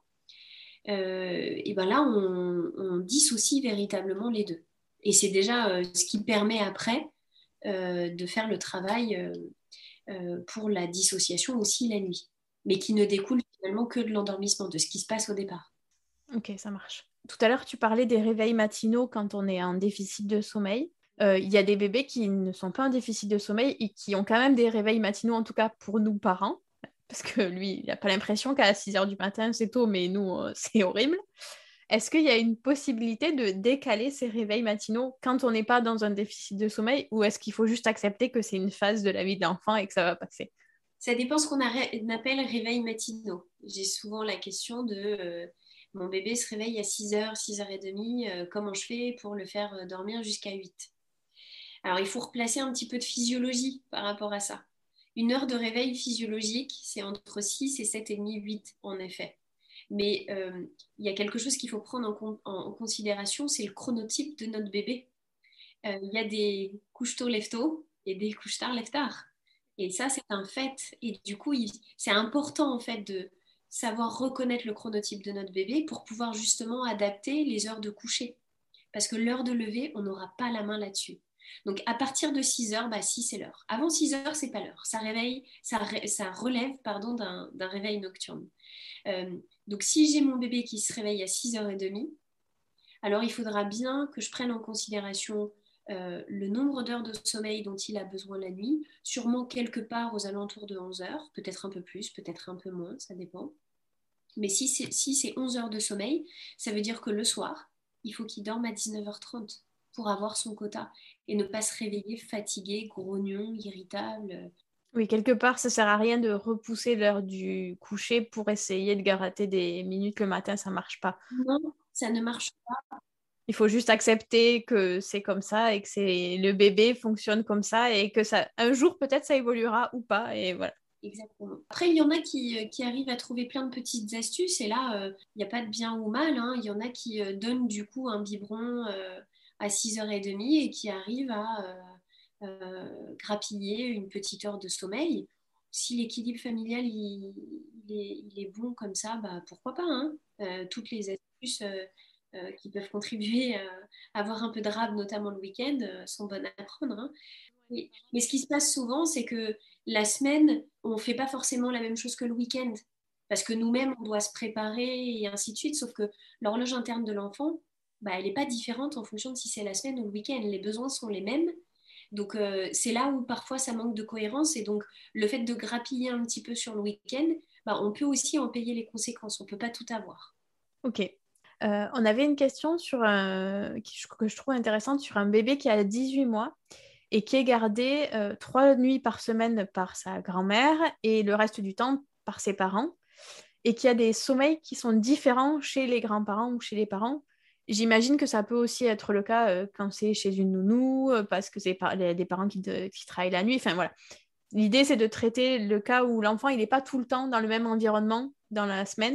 euh, et ben là on, on dissocie véritablement les deux. Et c'est déjà euh, ce qui permet après euh, de faire le travail euh, euh, pour la dissociation aussi la nuit, mais qui ne découle finalement que de l'endormissement, de ce qui se passe au départ. Ok, ça marche. Tout à l'heure, tu parlais des réveils matinaux quand on est en déficit de sommeil. Euh, Il y a des bébés qui ne sont pas en déficit de sommeil et qui ont quand même des réveils matinaux, en tout cas pour nous parents, parce que lui, il n'a pas l'impression qu'à six heures du matin, c'est tôt, mais nous, euh, c'est horrible. Est-ce qu'il y a une possibilité de décaler ces réveils matinaux quand on n'est pas dans un déficit de sommeil, ou est-ce qu'il faut juste accepter que c'est une phase de la vie de l'enfant et que ça va passer? Ça dépend ce qu'on appelle réveil matinaux. J'ai souvent la question de euh, mon bébé se réveille à six heures, six heures trente, euh, comment je fais pour le faire euh, dormir jusqu'à huit? Alors il faut replacer un petit peu de physiologie par rapport à ça. Une heure de réveil physiologique, c'est entre six et sept heures trente, huit en effet. Mais euh, il y a quelque chose qu'il faut prendre en, con- en- en considération, c'est le chronotype de notre bébé. Euh, Il y a des couche-tôt, lève-tôt et des couche-tard, lève-tard. Et ça, c'est un fait. Et du coup, il- c'est important en fait de savoir reconnaître le chronotype de notre bébé pour pouvoir justement adapter les heures de coucher. Parce que l'heure de lever, on n'aura pas la main là-dessus. Donc à partir de six heures, bah si c'est l'heure. Avant six heures, c'est pas l'heure. Ça réveille, ça, ré- ça relève pardon, d'un, d'un réveil nocturne. Euh, donc si j'ai mon bébé qui se réveille à six heures trente, alors il faudra bien que je prenne en considération euh, le nombre d'heures de sommeil dont il a besoin la nuit, sûrement quelque part aux alentours de onze heures, peut-être un peu plus, peut-être un peu moins, ça dépend. Mais si c'est, si c'est onze heures de sommeil, ça veut dire que le soir, il faut qu'il dorme à dix-neuf heures trente pour avoir son quota et ne pas se réveiller fatigué, grognon, irritable. Oui, quelque part, ça sert à rien de repousser l'heure du coucher pour essayer de gratter des minutes le matin, ça marche pas. Non, ça ne marche pas. Il faut juste accepter que c'est comme ça et que c'est le bébé fonctionne comme ça et que ça un jour peut-être ça évoluera ou pas et voilà. Exactement. Après, il y en a qui, euh, qui arrivent à trouver plein de petites astuces et là, euh, il n'y a pas de bien ou mal, hein. Il y en a qui euh, donnent du coup un biberon euh, à six heures trente et qui arrivent à euh, euh, grappiller une petite heure de sommeil. Si l'équilibre familial il, il est, il est bon comme ça, bah, pourquoi pas, hein. Euh, toutes les astuces euh, euh, qui peuvent contribuer à avoir un peu de rab, notamment le week-end, euh, sont bonnes à prendre, hein. Oui. Mais ce qui se passe souvent, c'est que la semaine, on ne fait pas forcément la même chose que le week-end. Parce que nous-mêmes, on doit se préparer et ainsi de suite. Sauf que l'horloge interne de l'enfant, bah, elle n'est pas différente en fonction de si c'est la semaine ou le week-end. Les besoins sont les mêmes. Donc, euh, c'est là où parfois ça manque de cohérence. Et donc, le fait de grappiller un petit peu sur le week-end, bah, on peut aussi en payer les conséquences. On ne peut pas tout avoir. Ok. Euh, on avait une question sur un... qui- que je trouve intéressante sur un bébé qui a dix-huit mois et qui est gardé euh, trois nuits par semaine par sa grand-mère et le reste du temps par ses parents et qui a des sommeils qui sont différents chez les grands-parents ou chez les parents. J'imagine que ça peut aussi être le cas euh, quand c'est chez une nounou, euh, parce que c'est par- les- des parents qui, de- qui travaillent la nuit. Enfin voilà. L'idée, c'est de traiter le cas où l'enfant, il n'est pas tout le temps dans le même environnement dans la semaine.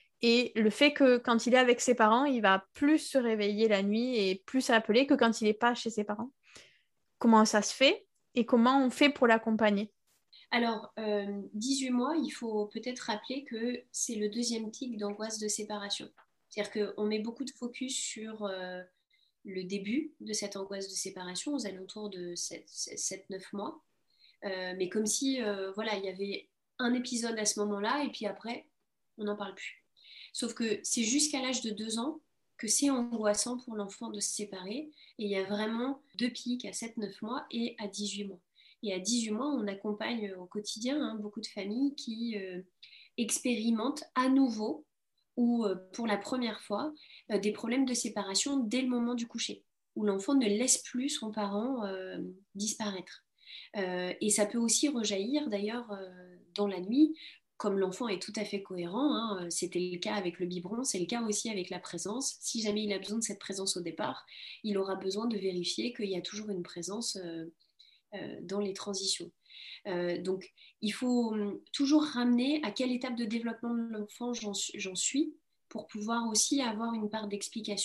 Et le fait que quand il est avec ses parents, il va plus se réveiller la nuit et plus s'appeler que quand il n'est pas chez ses parents. Comment ça se fait et comment on fait pour l'accompagner? Alors, euh, dix-huit mois, il faut peut-être rappeler que c'est le deuxième tic d'angoisse de séparation. C'est-à-dire qu'on met beaucoup de focus sur euh, le début de cette angoisse de séparation, aux alentours de sept neuf mois. Euh, mais comme si, euh, voilà, il y avait un épisode à ce moment-là, et puis après, on n'en parle plus. Sauf que c'est jusqu'à l'âge de deux ans que c'est angoissant pour l'enfant de se séparer, et il y a vraiment deux pics à sept neuf mois et à dix-huit mois. Et à dix-huit mois, on accompagne au quotidien hein, beaucoup de familles qui euh, expérimentent à nouveau ou euh, pour la première fois euh, des problèmes de séparation dès le moment du coucher, où l'enfant ne laisse plus son parent euh, disparaître. Euh, et ça peut aussi rejaillir d'ailleurs euh, dans la nuit, comme l'enfant est tout à fait cohérent, hein, c'était le cas avec le biberon, c'est le cas aussi avec la présence. Si jamais il a besoin de cette présence au départ, il aura besoin de vérifier qu'il y a toujours une présence euh, euh, dans les transitions. Euh, donc, il faut hum, toujours ramener à quelle étape de développement de l'enfant j'en, j'en suis pour pouvoir aussi avoir une part d'explication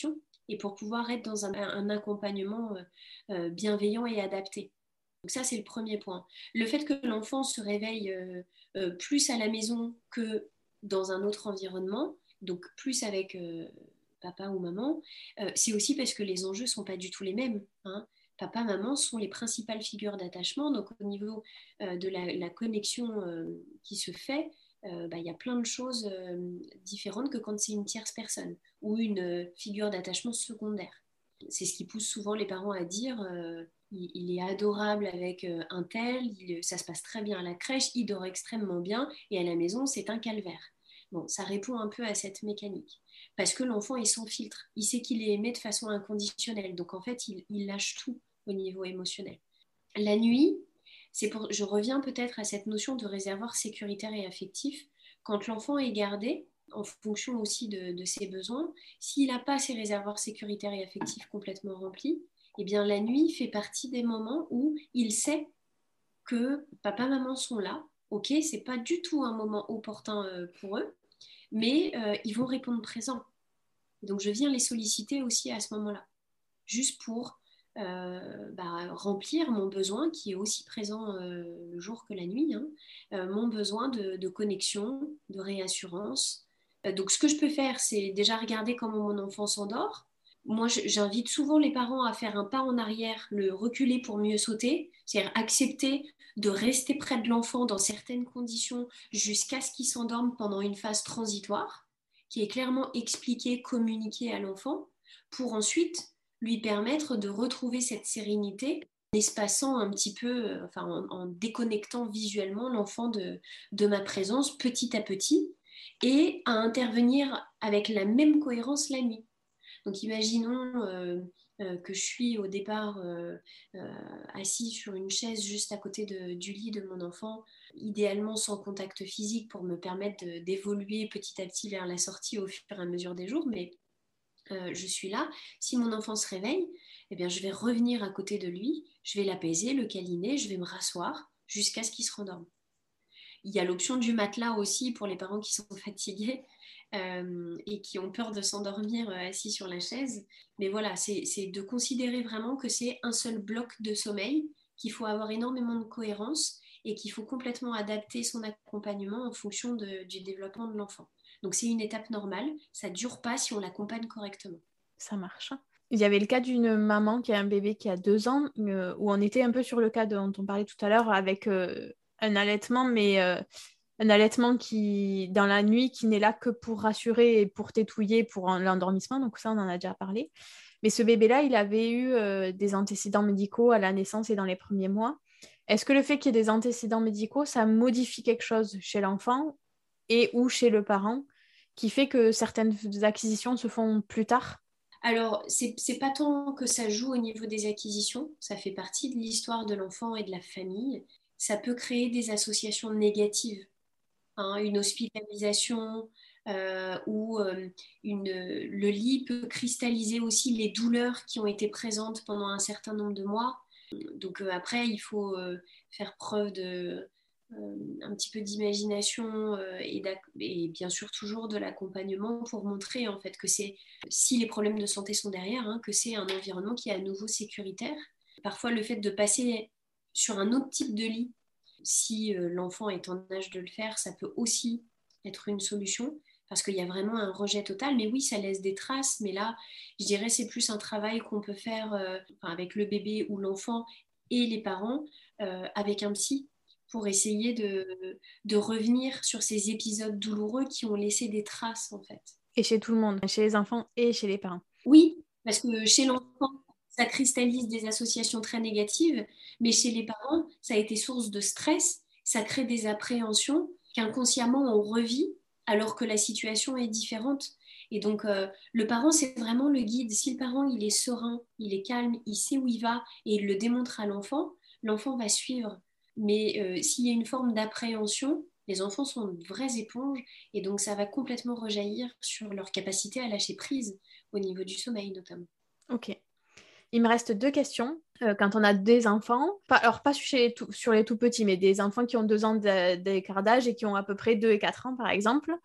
et pour pouvoir être dans un, un accompagnement euh, euh, bienveillant et adapté. Donc ça, c'est le premier point. Le fait que l'enfant se réveille euh, euh, plus à la maison que dans un autre environnement, donc plus avec euh, papa ou maman, euh, c'est aussi parce que les enjeux ne sont pas du tout les mêmes. Hein. Papa, maman sont les principales figures d'attachement, donc au niveau euh, de la, la connexion euh, qui se fait, euh, bah, y a plein de choses euh, différentes que quand c'est une tierce personne ou une euh, figure d'attachement secondaire. C'est ce qui pousse souvent les parents à dire euh, il, il est adorable avec euh, un tel, il, ça se passe très bien à la crèche, il dort extrêmement bien et à la maison c'est un calvaire. Bon, ça répond un peu à cette mécanique parce que l'enfant est sans filtre, il sait qu'il est aimé de façon inconditionnelle, donc en fait il, il lâche tout au niveau émotionnel. La nuit, c'est pour, je reviens peut-être à cette notion de réservoir sécuritaire et affectif. Quand l'enfant est gardé, en fonction aussi de, de ses besoins, s'il n'a pas ses réservoirs sécuritaires et affectifs complètement remplis, eh bien la nuit fait partie des moments où il sait que papa, maman sont là. Ok, c'est pas du tout un moment opportun euh, pour eux, mais euh, ils vont répondre présent. Donc je viens les solliciter aussi à ce moment-là, juste pour Euh, bah, remplir mon besoin qui est aussi présent euh, le jour que la nuit, hein, euh, mon besoin de, de connexion, de réassurance. Euh, donc ce que je peux faire, c'est déjà regarder comment mon enfant s'endort. Moi, j'invite souvent les parents à faire un pas en arrière, le reculer pour mieux sauter, c'est-à-dire accepter de rester près de l'enfant dans certaines conditions jusqu'à ce qu'il s'endorme pendant une phase transitoire, qui est clairement expliquée, communiquée à l'enfant, pour ensuite lui permettre de retrouver cette sérénité en espaçant un petit peu, enfin en, en déconnectant visuellement l'enfant de, de ma présence petit à petit et à intervenir avec la même cohérence la nuit. Donc imaginons euh, euh, que je suis au départ euh, euh, assis sur une chaise juste à côté de, du lit de mon enfant, idéalement sans contact physique pour me permettre de, d'évoluer petit à petit vers la sortie au fur et à mesure des jours, mais Euh, je suis là, si mon enfant se réveille, eh bien, je vais revenir à côté de lui, je vais l'apaiser, le câliner, je vais me rasseoir jusqu'à ce qu'il se rendorme. Il y a l'option du matelas aussi pour les parents qui sont fatigués euh, et qui ont peur de s'endormir euh, assis sur la chaise. Mais voilà, c'est, c'est de considérer vraiment que c'est un seul bloc de sommeil, qu'il faut avoir énormément de cohérence et qu'il faut complètement adapter son accompagnement en fonction de, du développement de l'enfant. Donc c'est une étape normale, ça ne dure pas si on l'accompagne correctement. Ça marche. Il y avait le cas d'une maman qui a un bébé qui a deux ans, euh, où on était un peu sur le cas dont on parlait tout à l'heure, avec euh, un allaitement, mais euh, un allaitement qui, dans la nuit, qui n'est là que pour rassurer et pour tétouiller pour l'endormissement, donc ça on en a déjà parlé. Mais ce bébé-là, il avait eu euh, des antécédents médicaux à la naissance et dans les premiers mois. Est-ce que le fait qu'il y ait des antécédents médicaux, ça modifie quelque chose chez l'enfant et ou chez le parent, qui fait que certaines acquisitions se font plus tard? Alors, c'est, c'est pas tant que ça joue au niveau des acquisitions, ça fait partie de l'histoire de l'enfant et de la famille. Ça peut créer des associations négatives, hein, une hospitalisation euh, ou euh, une, le lit peut cristalliser aussi les douleurs qui ont été présentes pendant un certain nombre de mois. Donc euh, après, il faut euh, faire preuve de... Euh, un petit peu d'imagination euh, et, et bien sûr toujours de l'accompagnement pour montrer en fait que c'est, si les problèmes de santé sont derrière, hein, que c'est un environnement qui est à nouveau sécuritaire. Parfois le fait de passer sur un autre type de lit, si euh, l'enfant est en âge de le faire, ça peut aussi être une solution parce qu'il y a vraiment un rejet total, mais oui, ça laisse des traces, mais là, je dirais c'est plus un travail qu'on peut faire euh, enfin, avec le bébé ou l'enfant et les parents euh, avec un psy, pour essayer de, de revenir sur ces épisodes douloureux qui ont laissé des traces, en fait. Et chez tout le monde, chez les enfants et chez les parents. Oui, parce que chez l'enfant, ça cristallise des associations très négatives, mais chez les parents, ça a été source de stress, ça crée des appréhensions qu'inconsciemment on revit alors que la situation est différente. Et donc, euh, le parent, c'est vraiment le guide. Si le parent, il est serein, il est calme, il sait où il va et il le démontre à l'enfant, l'enfant va suivre. Mais euh, s'il y a une forme d'appréhension, les enfants sont de vraies éponges et donc ça va complètement rejaillir sur leur capacité à lâcher prise au niveau du sommeil notamment. Ok. Il me reste deux questions. Euh, quand on a des enfants, pas, alors pas sur les, tout, sur les tout petits, mais des enfants qui ont deux ans d'écart d'âge et qui ont à peu près deux et quatre ans par exemple,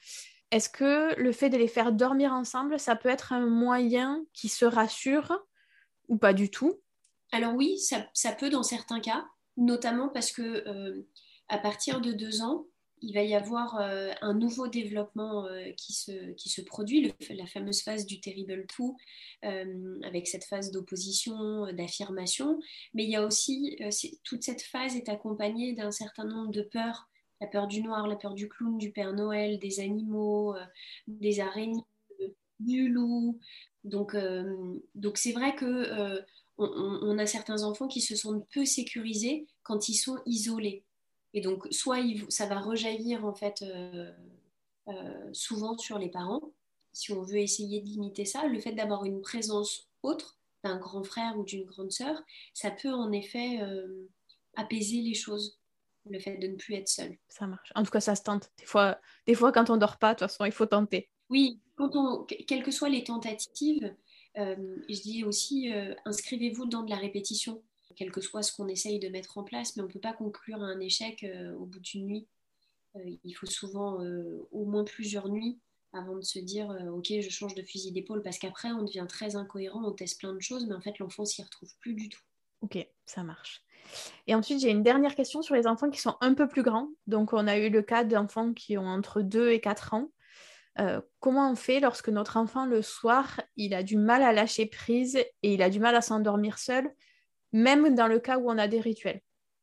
Est-ce que le fait de les faire dormir ensemble, ça peut être un moyen qui se rassure ou pas du tout? Alors oui, ça, ça peut dans certains cas, notamment parce que euh, à partir de deux ans, il va y avoir euh, un nouveau développement euh, qui, se, qui se produit, le- la fameuse phase du terrible two, euh, avec cette phase d'opposition, euh, d'affirmation. Mais il y a aussi, euh, c'est- toute cette phase est accompagnée d'un certain nombre de peurs. La peur du noir, la peur du clown, du Père Noël, des animaux, euh, des araignées, du loup. Donc, euh, donc c'est vrai que euh, on, on- on a certains enfants qui se sentent peu sécurisés quand ils sont isolés. Et donc, soit il- ça va rejaillir en fait euh, euh, souvent sur les parents, si on veut essayer de limiter ça. Le fait d'avoir une présence autre d'un grand frère ou d'une grande sœur, ça peut en effet euh, apaiser les choses, le fait de ne plus être seul. Ça marche. En tout cas, ça se tente. Des fois, des fois quand on dort pas, de toute façon, il faut tenter. Oui, quand on, que- quelles que soient les tentatives, euh, je dis aussi, euh, inscrivez-vous dans de la répétition, quel que soit ce qu'on essaye de mettre en place, mais on ne peut pas conclure à un échec euh, au bout d'une nuit. Euh, il faut souvent euh, au moins plusieurs nuits avant de se dire, euh, ok, je change de fusil d'épaule, parce qu'après, on devient très incohérent, on teste plein de choses, mais en fait, l'enfant s'y retrouve plus du tout. Ok, ça marche. Et ensuite, j'ai une dernière question sur les enfants qui sont un peu plus grands. Donc, on a eu le cas d'enfants qui ont entre deux et quatre ans. Euh, comment on fait lorsque notre enfant, le soir, il a du mal à lâcher prise et il a du mal à s'endormir seul, même dans le cas où on a des rituels?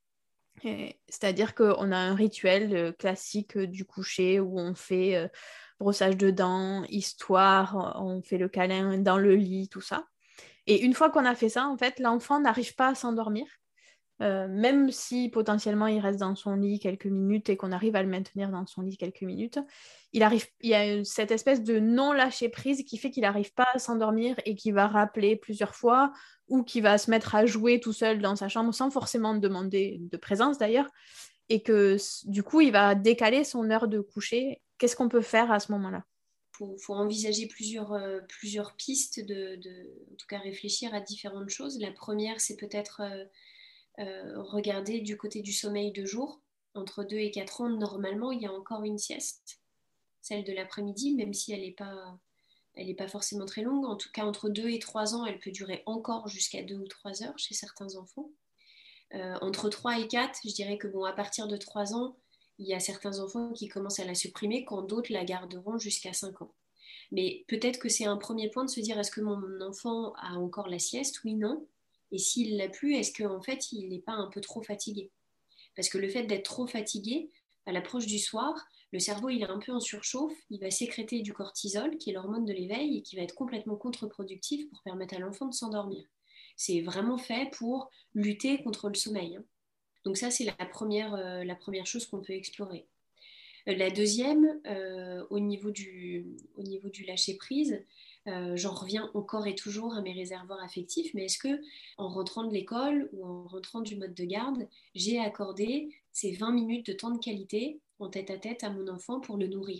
Et c'est-à-dire qu'on a un rituel euh, classique euh, du coucher où on fait euh, brossage de dents, histoire, on fait le câlin dans le lit, tout ça. Et une fois qu'on a fait ça, en fait, l'enfant n'arrive pas à s'endormir. Euh, même si potentiellement il reste dans son lit quelques minutes et qu'on arrive à le maintenir dans son lit quelques minutes, il arrive, il y a cette espèce de non-lâcher prise qui fait qu'il n'arrive pas à s'endormir et qu'il va rappeler plusieurs fois ou qu'il va se mettre à jouer tout seul dans sa chambre sans forcément demander de présence d'ailleurs et que du coup il va décaler son heure de coucher. Qu'est-ce qu'on peut faire à ce moment-là? Il faut, faut envisager plusieurs, euh, plusieurs pistes, de, de, en tout cas réfléchir à différentes choses. La première, c'est peut-être euh, euh, regarder du côté du sommeil de jour. Entre deux et quatre ans, normalement, il y a encore une sieste, celle de l'après-midi, même si elle n'est pas, elle est pas forcément très longue. En tout cas, entre deux et trois ans, elle peut durer encore jusqu'à deux ou trois heures chez certains enfants. Euh, entre trois et quatre, je dirais que bon, à partir de trois ans, il y a certains enfants qui commencent à la supprimer, quand d'autres la garderont jusqu'à cinq ans. Mais peut-être que c'est un premier point de se dire, est-ce que mon enfant a encore la sieste? Oui, non. Et s'il l'a plus, est-ce qu'en fait, il n'est pas un peu trop fatigué? Parce que le fait d'être trop fatigué, à l'approche du soir, le cerveau il est un peu en surchauffe, il va sécréter du cortisol, qui est l'hormone de l'éveil, et qui va être complètement contre-productif pour permettre à l'enfant de s'endormir. C'est vraiment fait pour lutter contre le sommeil, hein. Donc ça, c'est la première, euh, la première chose qu'on peut explorer. Euh, La deuxième, euh, au niveau du, au niveau du lâcher-prise, euh, j'en reviens encore et toujours à mes réservoirs affectifs, mais est-ce que en rentrant de l'école ou en rentrant du mode de garde, j'ai accordé ces vingt minutes de temps de qualité en tête-à-tête à mon enfant pour le nourrir?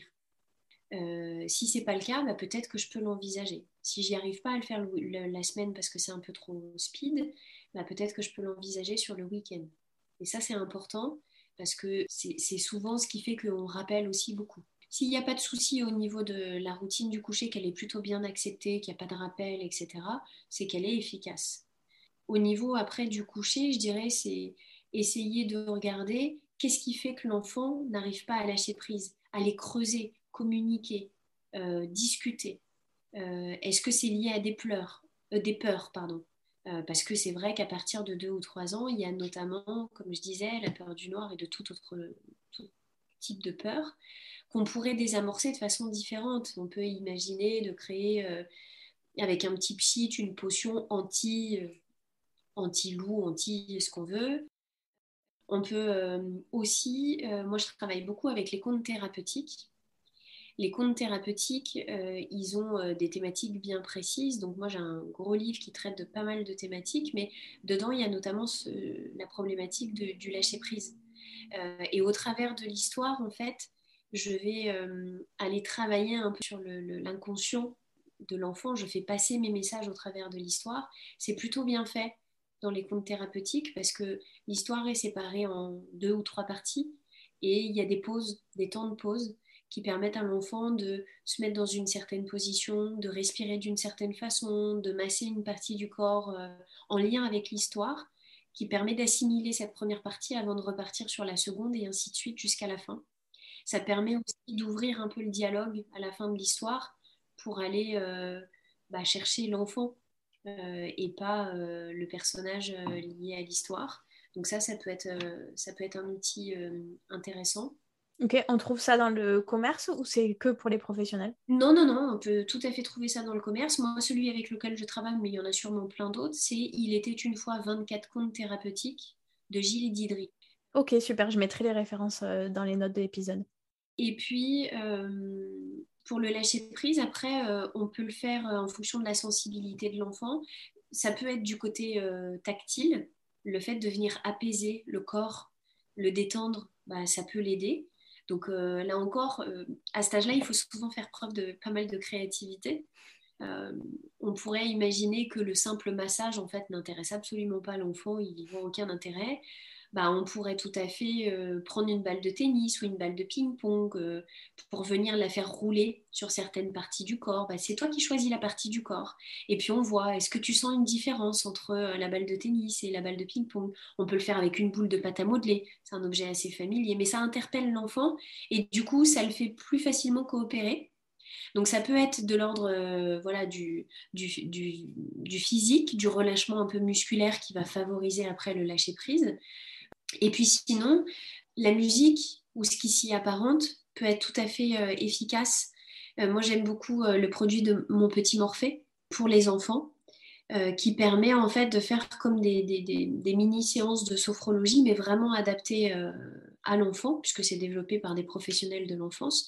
Euh, si c'est pas le cas, bah, peut-être que je peux l'envisager. Si j'y arrive pas à le faire le- le- la semaine parce que c'est un peu trop speed, bah, peut-être que je peux l'envisager sur le week-end. Et ça, c'est important parce que c'est c'est souvent ce qui fait qu'on rappelle aussi beaucoup. S'il n'y a pas de souci au niveau de la routine du coucher, qu'elle est plutôt bien acceptée, qu'il n'y a pas de rappel, et cetera, c'est qu'elle est efficace. Au niveau après du coucher, je dirais, c'est essayer de regarder qu'est-ce qui fait que l'enfant n'arrive pas à lâcher prise, à les creuser, communiquer, euh, discuter. Euh, est-ce que c'est lié à des pleurs, euh, des peurs, pardon? Euh, parce que c'est vrai qu'à partir de deux ou trois ans, il y a notamment, comme je disais, la peur du noir et de tout autre tout type de peur qu'on pourrait désamorcer de façon différente. On peut imaginer de créer euh, avec un petit pchit une potion anti, euh, anti-loup, anti ce qu'on veut. On peut euh, aussi, euh, moi je travaille beaucoup avec les contes thérapeutiques. Les contes thérapeutiques, euh, ils ont euh, des thématiques bien précises. Donc moi j'ai un gros livre qui traite de pas mal de thématiques, mais dedans il y a notamment ce, la problématique de, du lâcher-prise. Euh, et au travers de l'histoire, en fait, je vais euh, aller travailler un peu sur le, le, l'inconscient de l'enfant. Je fais passer mes messages au travers de l'histoire. C'est plutôt bien fait dans les contes thérapeutiques parce que l'histoire est séparée en deux ou trois parties et il y a des pauses, des temps de pause qui permettent à l'enfant de se mettre dans une certaine position, de respirer d'une certaine façon, de masser une partie du corps euh, en lien avec l'histoire, qui permet d'assimiler cette première partie avant de repartir sur la seconde et ainsi de suite jusqu'à la fin. Ça permet aussi d'ouvrir un peu le dialogue à la fin de l'histoire pour aller euh, bah, chercher l'enfant euh, et pas euh, le personnage euh, lié à l'histoire. Donc ça, ça peut être, euh, ça peut être un outil euh, intéressant. Ok, on trouve ça dans le commerce ou c'est que pour les professionnels? Non, non, non, on peut tout à fait trouver ça dans le commerce. Moi, celui avec lequel je travaille, mais il y en a sûrement plein d'autres, c'est « Il était une fois vingt-quatre contes thérapeutiques » de Gilles Didry. Ok, super, je mettrai les références euh, dans les notes de l'épisode. Et puis, euh, pour le lâcher-prise, après, euh, on peut le faire en fonction de la sensibilité de l'enfant. Ça peut être du côté euh, tactile, le fait de venir apaiser le corps, le détendre, bah, ça peut l'aider. Donc euh, là encore, euh, à cet âge-là, il faut souvent faire preuve de pas mal de créativité. Euh, on pourrait imaginer que le simple massage, en fait, n'intéresse absolument pas l'enfant, il n'y voit aucun intérêt. Bah, on pourrait tout à fait euh, prendre une balle de tennis ou une balle de ping-pong euh, pour venir la faire rouler sur certaines parties du corps. Bah, c'est toi qui choisis la partie du corps. Et puis on voit, est-ce que tu sens une différence entre euh, la balle de tennis et la balle de ping-pong? On peut le faire avec une boule de pâte à modeler. C'est un objet assez familier, mais ça interpelle l'enfant et du coup, ça le fait plus facilement coopérer. Donc ça peut être de l'ordre euh, voilà, du, du, du, du physique, du relâchement un peu musculaire qui va favoriser après le lâcher-prise. Et puis sinon, la musique ou ce qui s'y apparente peut être tout à fait euh, efficace. Euh, moi, j'aime beaucoup euh, le produit de Mon Petit Morphée pour les enfants, euh, qui permet en fait de faire comme des, des, des, des mini-séances de sophrologie, mais vraiment adaptées euh, à l'enfant, puisque c'est développé par des professionnels de l'enfance.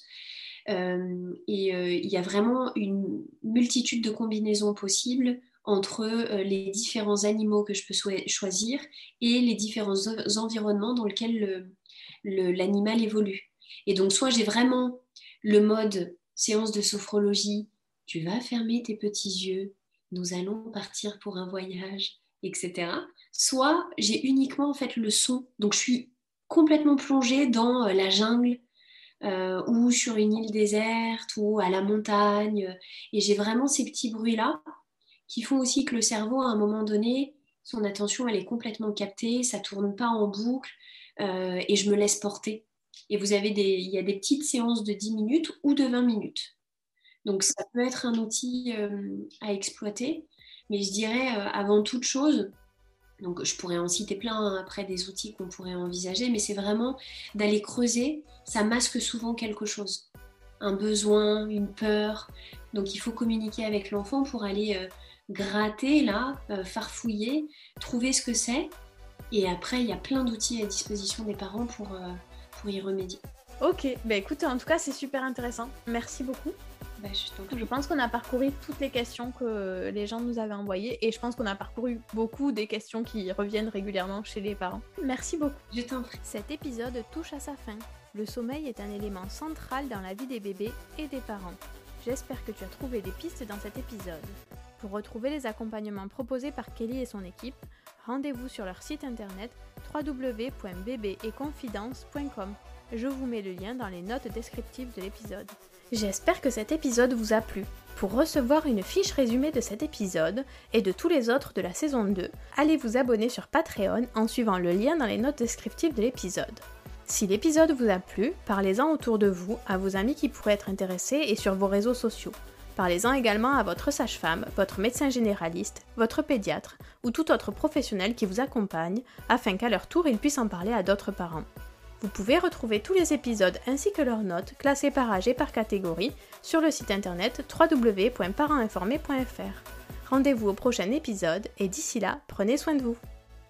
Euh, et euh, il y a vraiment une multitude de combinaisons possibles entre euh, les différents animaux que je peux so- choisir et les différents o- environnements dans lesquels le, le, l'animal évolue. Et donc, soit j'ai vraiment le mode séance de sophrologie, tu vas fermer tes petits yeux, nous allons partir pour un voyage, et cetera. Soit j'ai uniquement en fait le son, donc je suis complètement plongée dans euh, la jungle, Euh, ou sur une île déserte ou à la montagne, et j'ai vraiment ces petits bruits-là qui font aussi que le cerveau, à un moment donné, son attention, elle est complètement captée, ça tourne pas en boucle, euh, et je me laisse porter. Et vous avez des, il y a des petites séances de dix minutes ou de vingt minutes. Donc ça peut être un outil euh, à exploiter, mais je dirais euh, avant toute chose, donc je pourrais en citer plein hein, après des outils qu'on pourrait envisager, mais c'est vraiment d'aller creuser, ça masque souvent quelque chose, un besoin, une peur. Donc il faut communiquer avec l'enfant pour aller euh, gratter là, euh, farfouiller, trouver ce que c'est. Et après, il y a plein d'outils à disposition des parents pour, euh, pour y remédier. Ok, bah écoute, en tout cas c'est super intéressant. Merci beaucoup. Bah, je, je pense qu'on a parcouru toutes les questions que les gens nous avaient envoyées et je pense qu'on a parcouru beaucoup des questions qui reviennent régulièrement chez les parents. Merci beaucoup. Je t'en prie. Cet épisode touche à sa fin. Le sommeil est un élément central dans la vie des bébés et des parents. J'espère que tu as trouvé des pistes dans cet épisode. Pour retrouver les accompagnements proposés par Kelly et son équipe, rendez-vous sur leur site internet w w w point bébé et confidence point com. Je vous mets le lien dans les notes descriptives de l'épisode. J'espère que cet épisode vous a plu. Pour recevoir une fiche résumée de cet épisode et de tous les autres de la saison deux, allez vous abonner sur Patreon en suivant le lien dans les notes descriptives de l'épisode. Si l'épisode vous a plu, parlez-en autour de vous, à vos amis qui pourraient être intéressés et sur vos réseaux sociaux. Parlez-en également à votre sage-femme, votre médecin généraliste, votre pédiatre ou tout autre professionnel qui vous accompagne afin qu'à leur tour ils puissent en parler à d'autres parents. Vous pouvez retrouver tous les épisodes ainsi que leurs notes classées par âge et par catégorie sur le site internet w w w point parents informés point f r. Rendez-vous au prochain épisode et d'ici là, prenez soin de vous.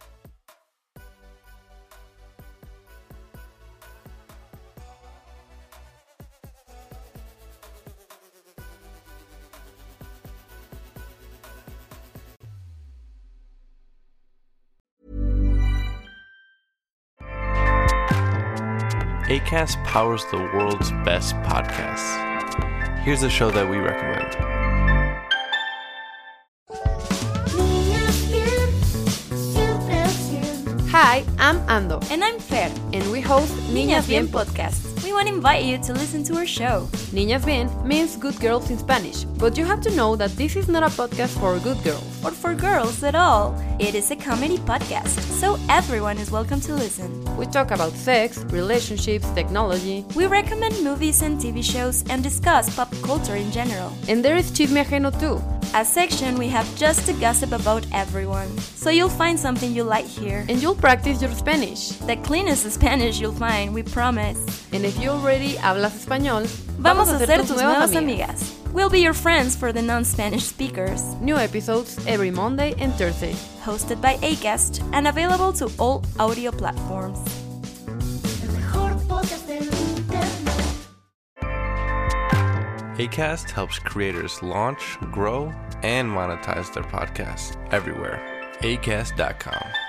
Acast powers the world's best podcasts. Here's a show that we recommend. Hi, I'm Ando. And I'm Fer. And we host Niñas Bien Podcast. We want to invite you to listen to our show. Niñas Bien means good girls in Spanish, but you have to know that this is not a podcast for good girls. Or for girls at all. It is a comedy podcast, so everyone is welcome to listen. We talk about sex, relationships, technology. We recommend movies and T V shows and discuss pop culture in general. And there is Chisme Ajeno too. A section we have just to gossip about everyone. So you'll find something you like here. And you'll practice your Spanish. The cleanest Spanish you'll find, we promise. And if you already hablas español, vamos a ser tus nuevas amigas. We'll be your friends for the non-Spanish speakers. New episodes every Monday and Thursday. Hosted by Acast and available to all audio platforms. Acast helps creators launch, grow, and monetize their podcasts everywhere. acast dot com.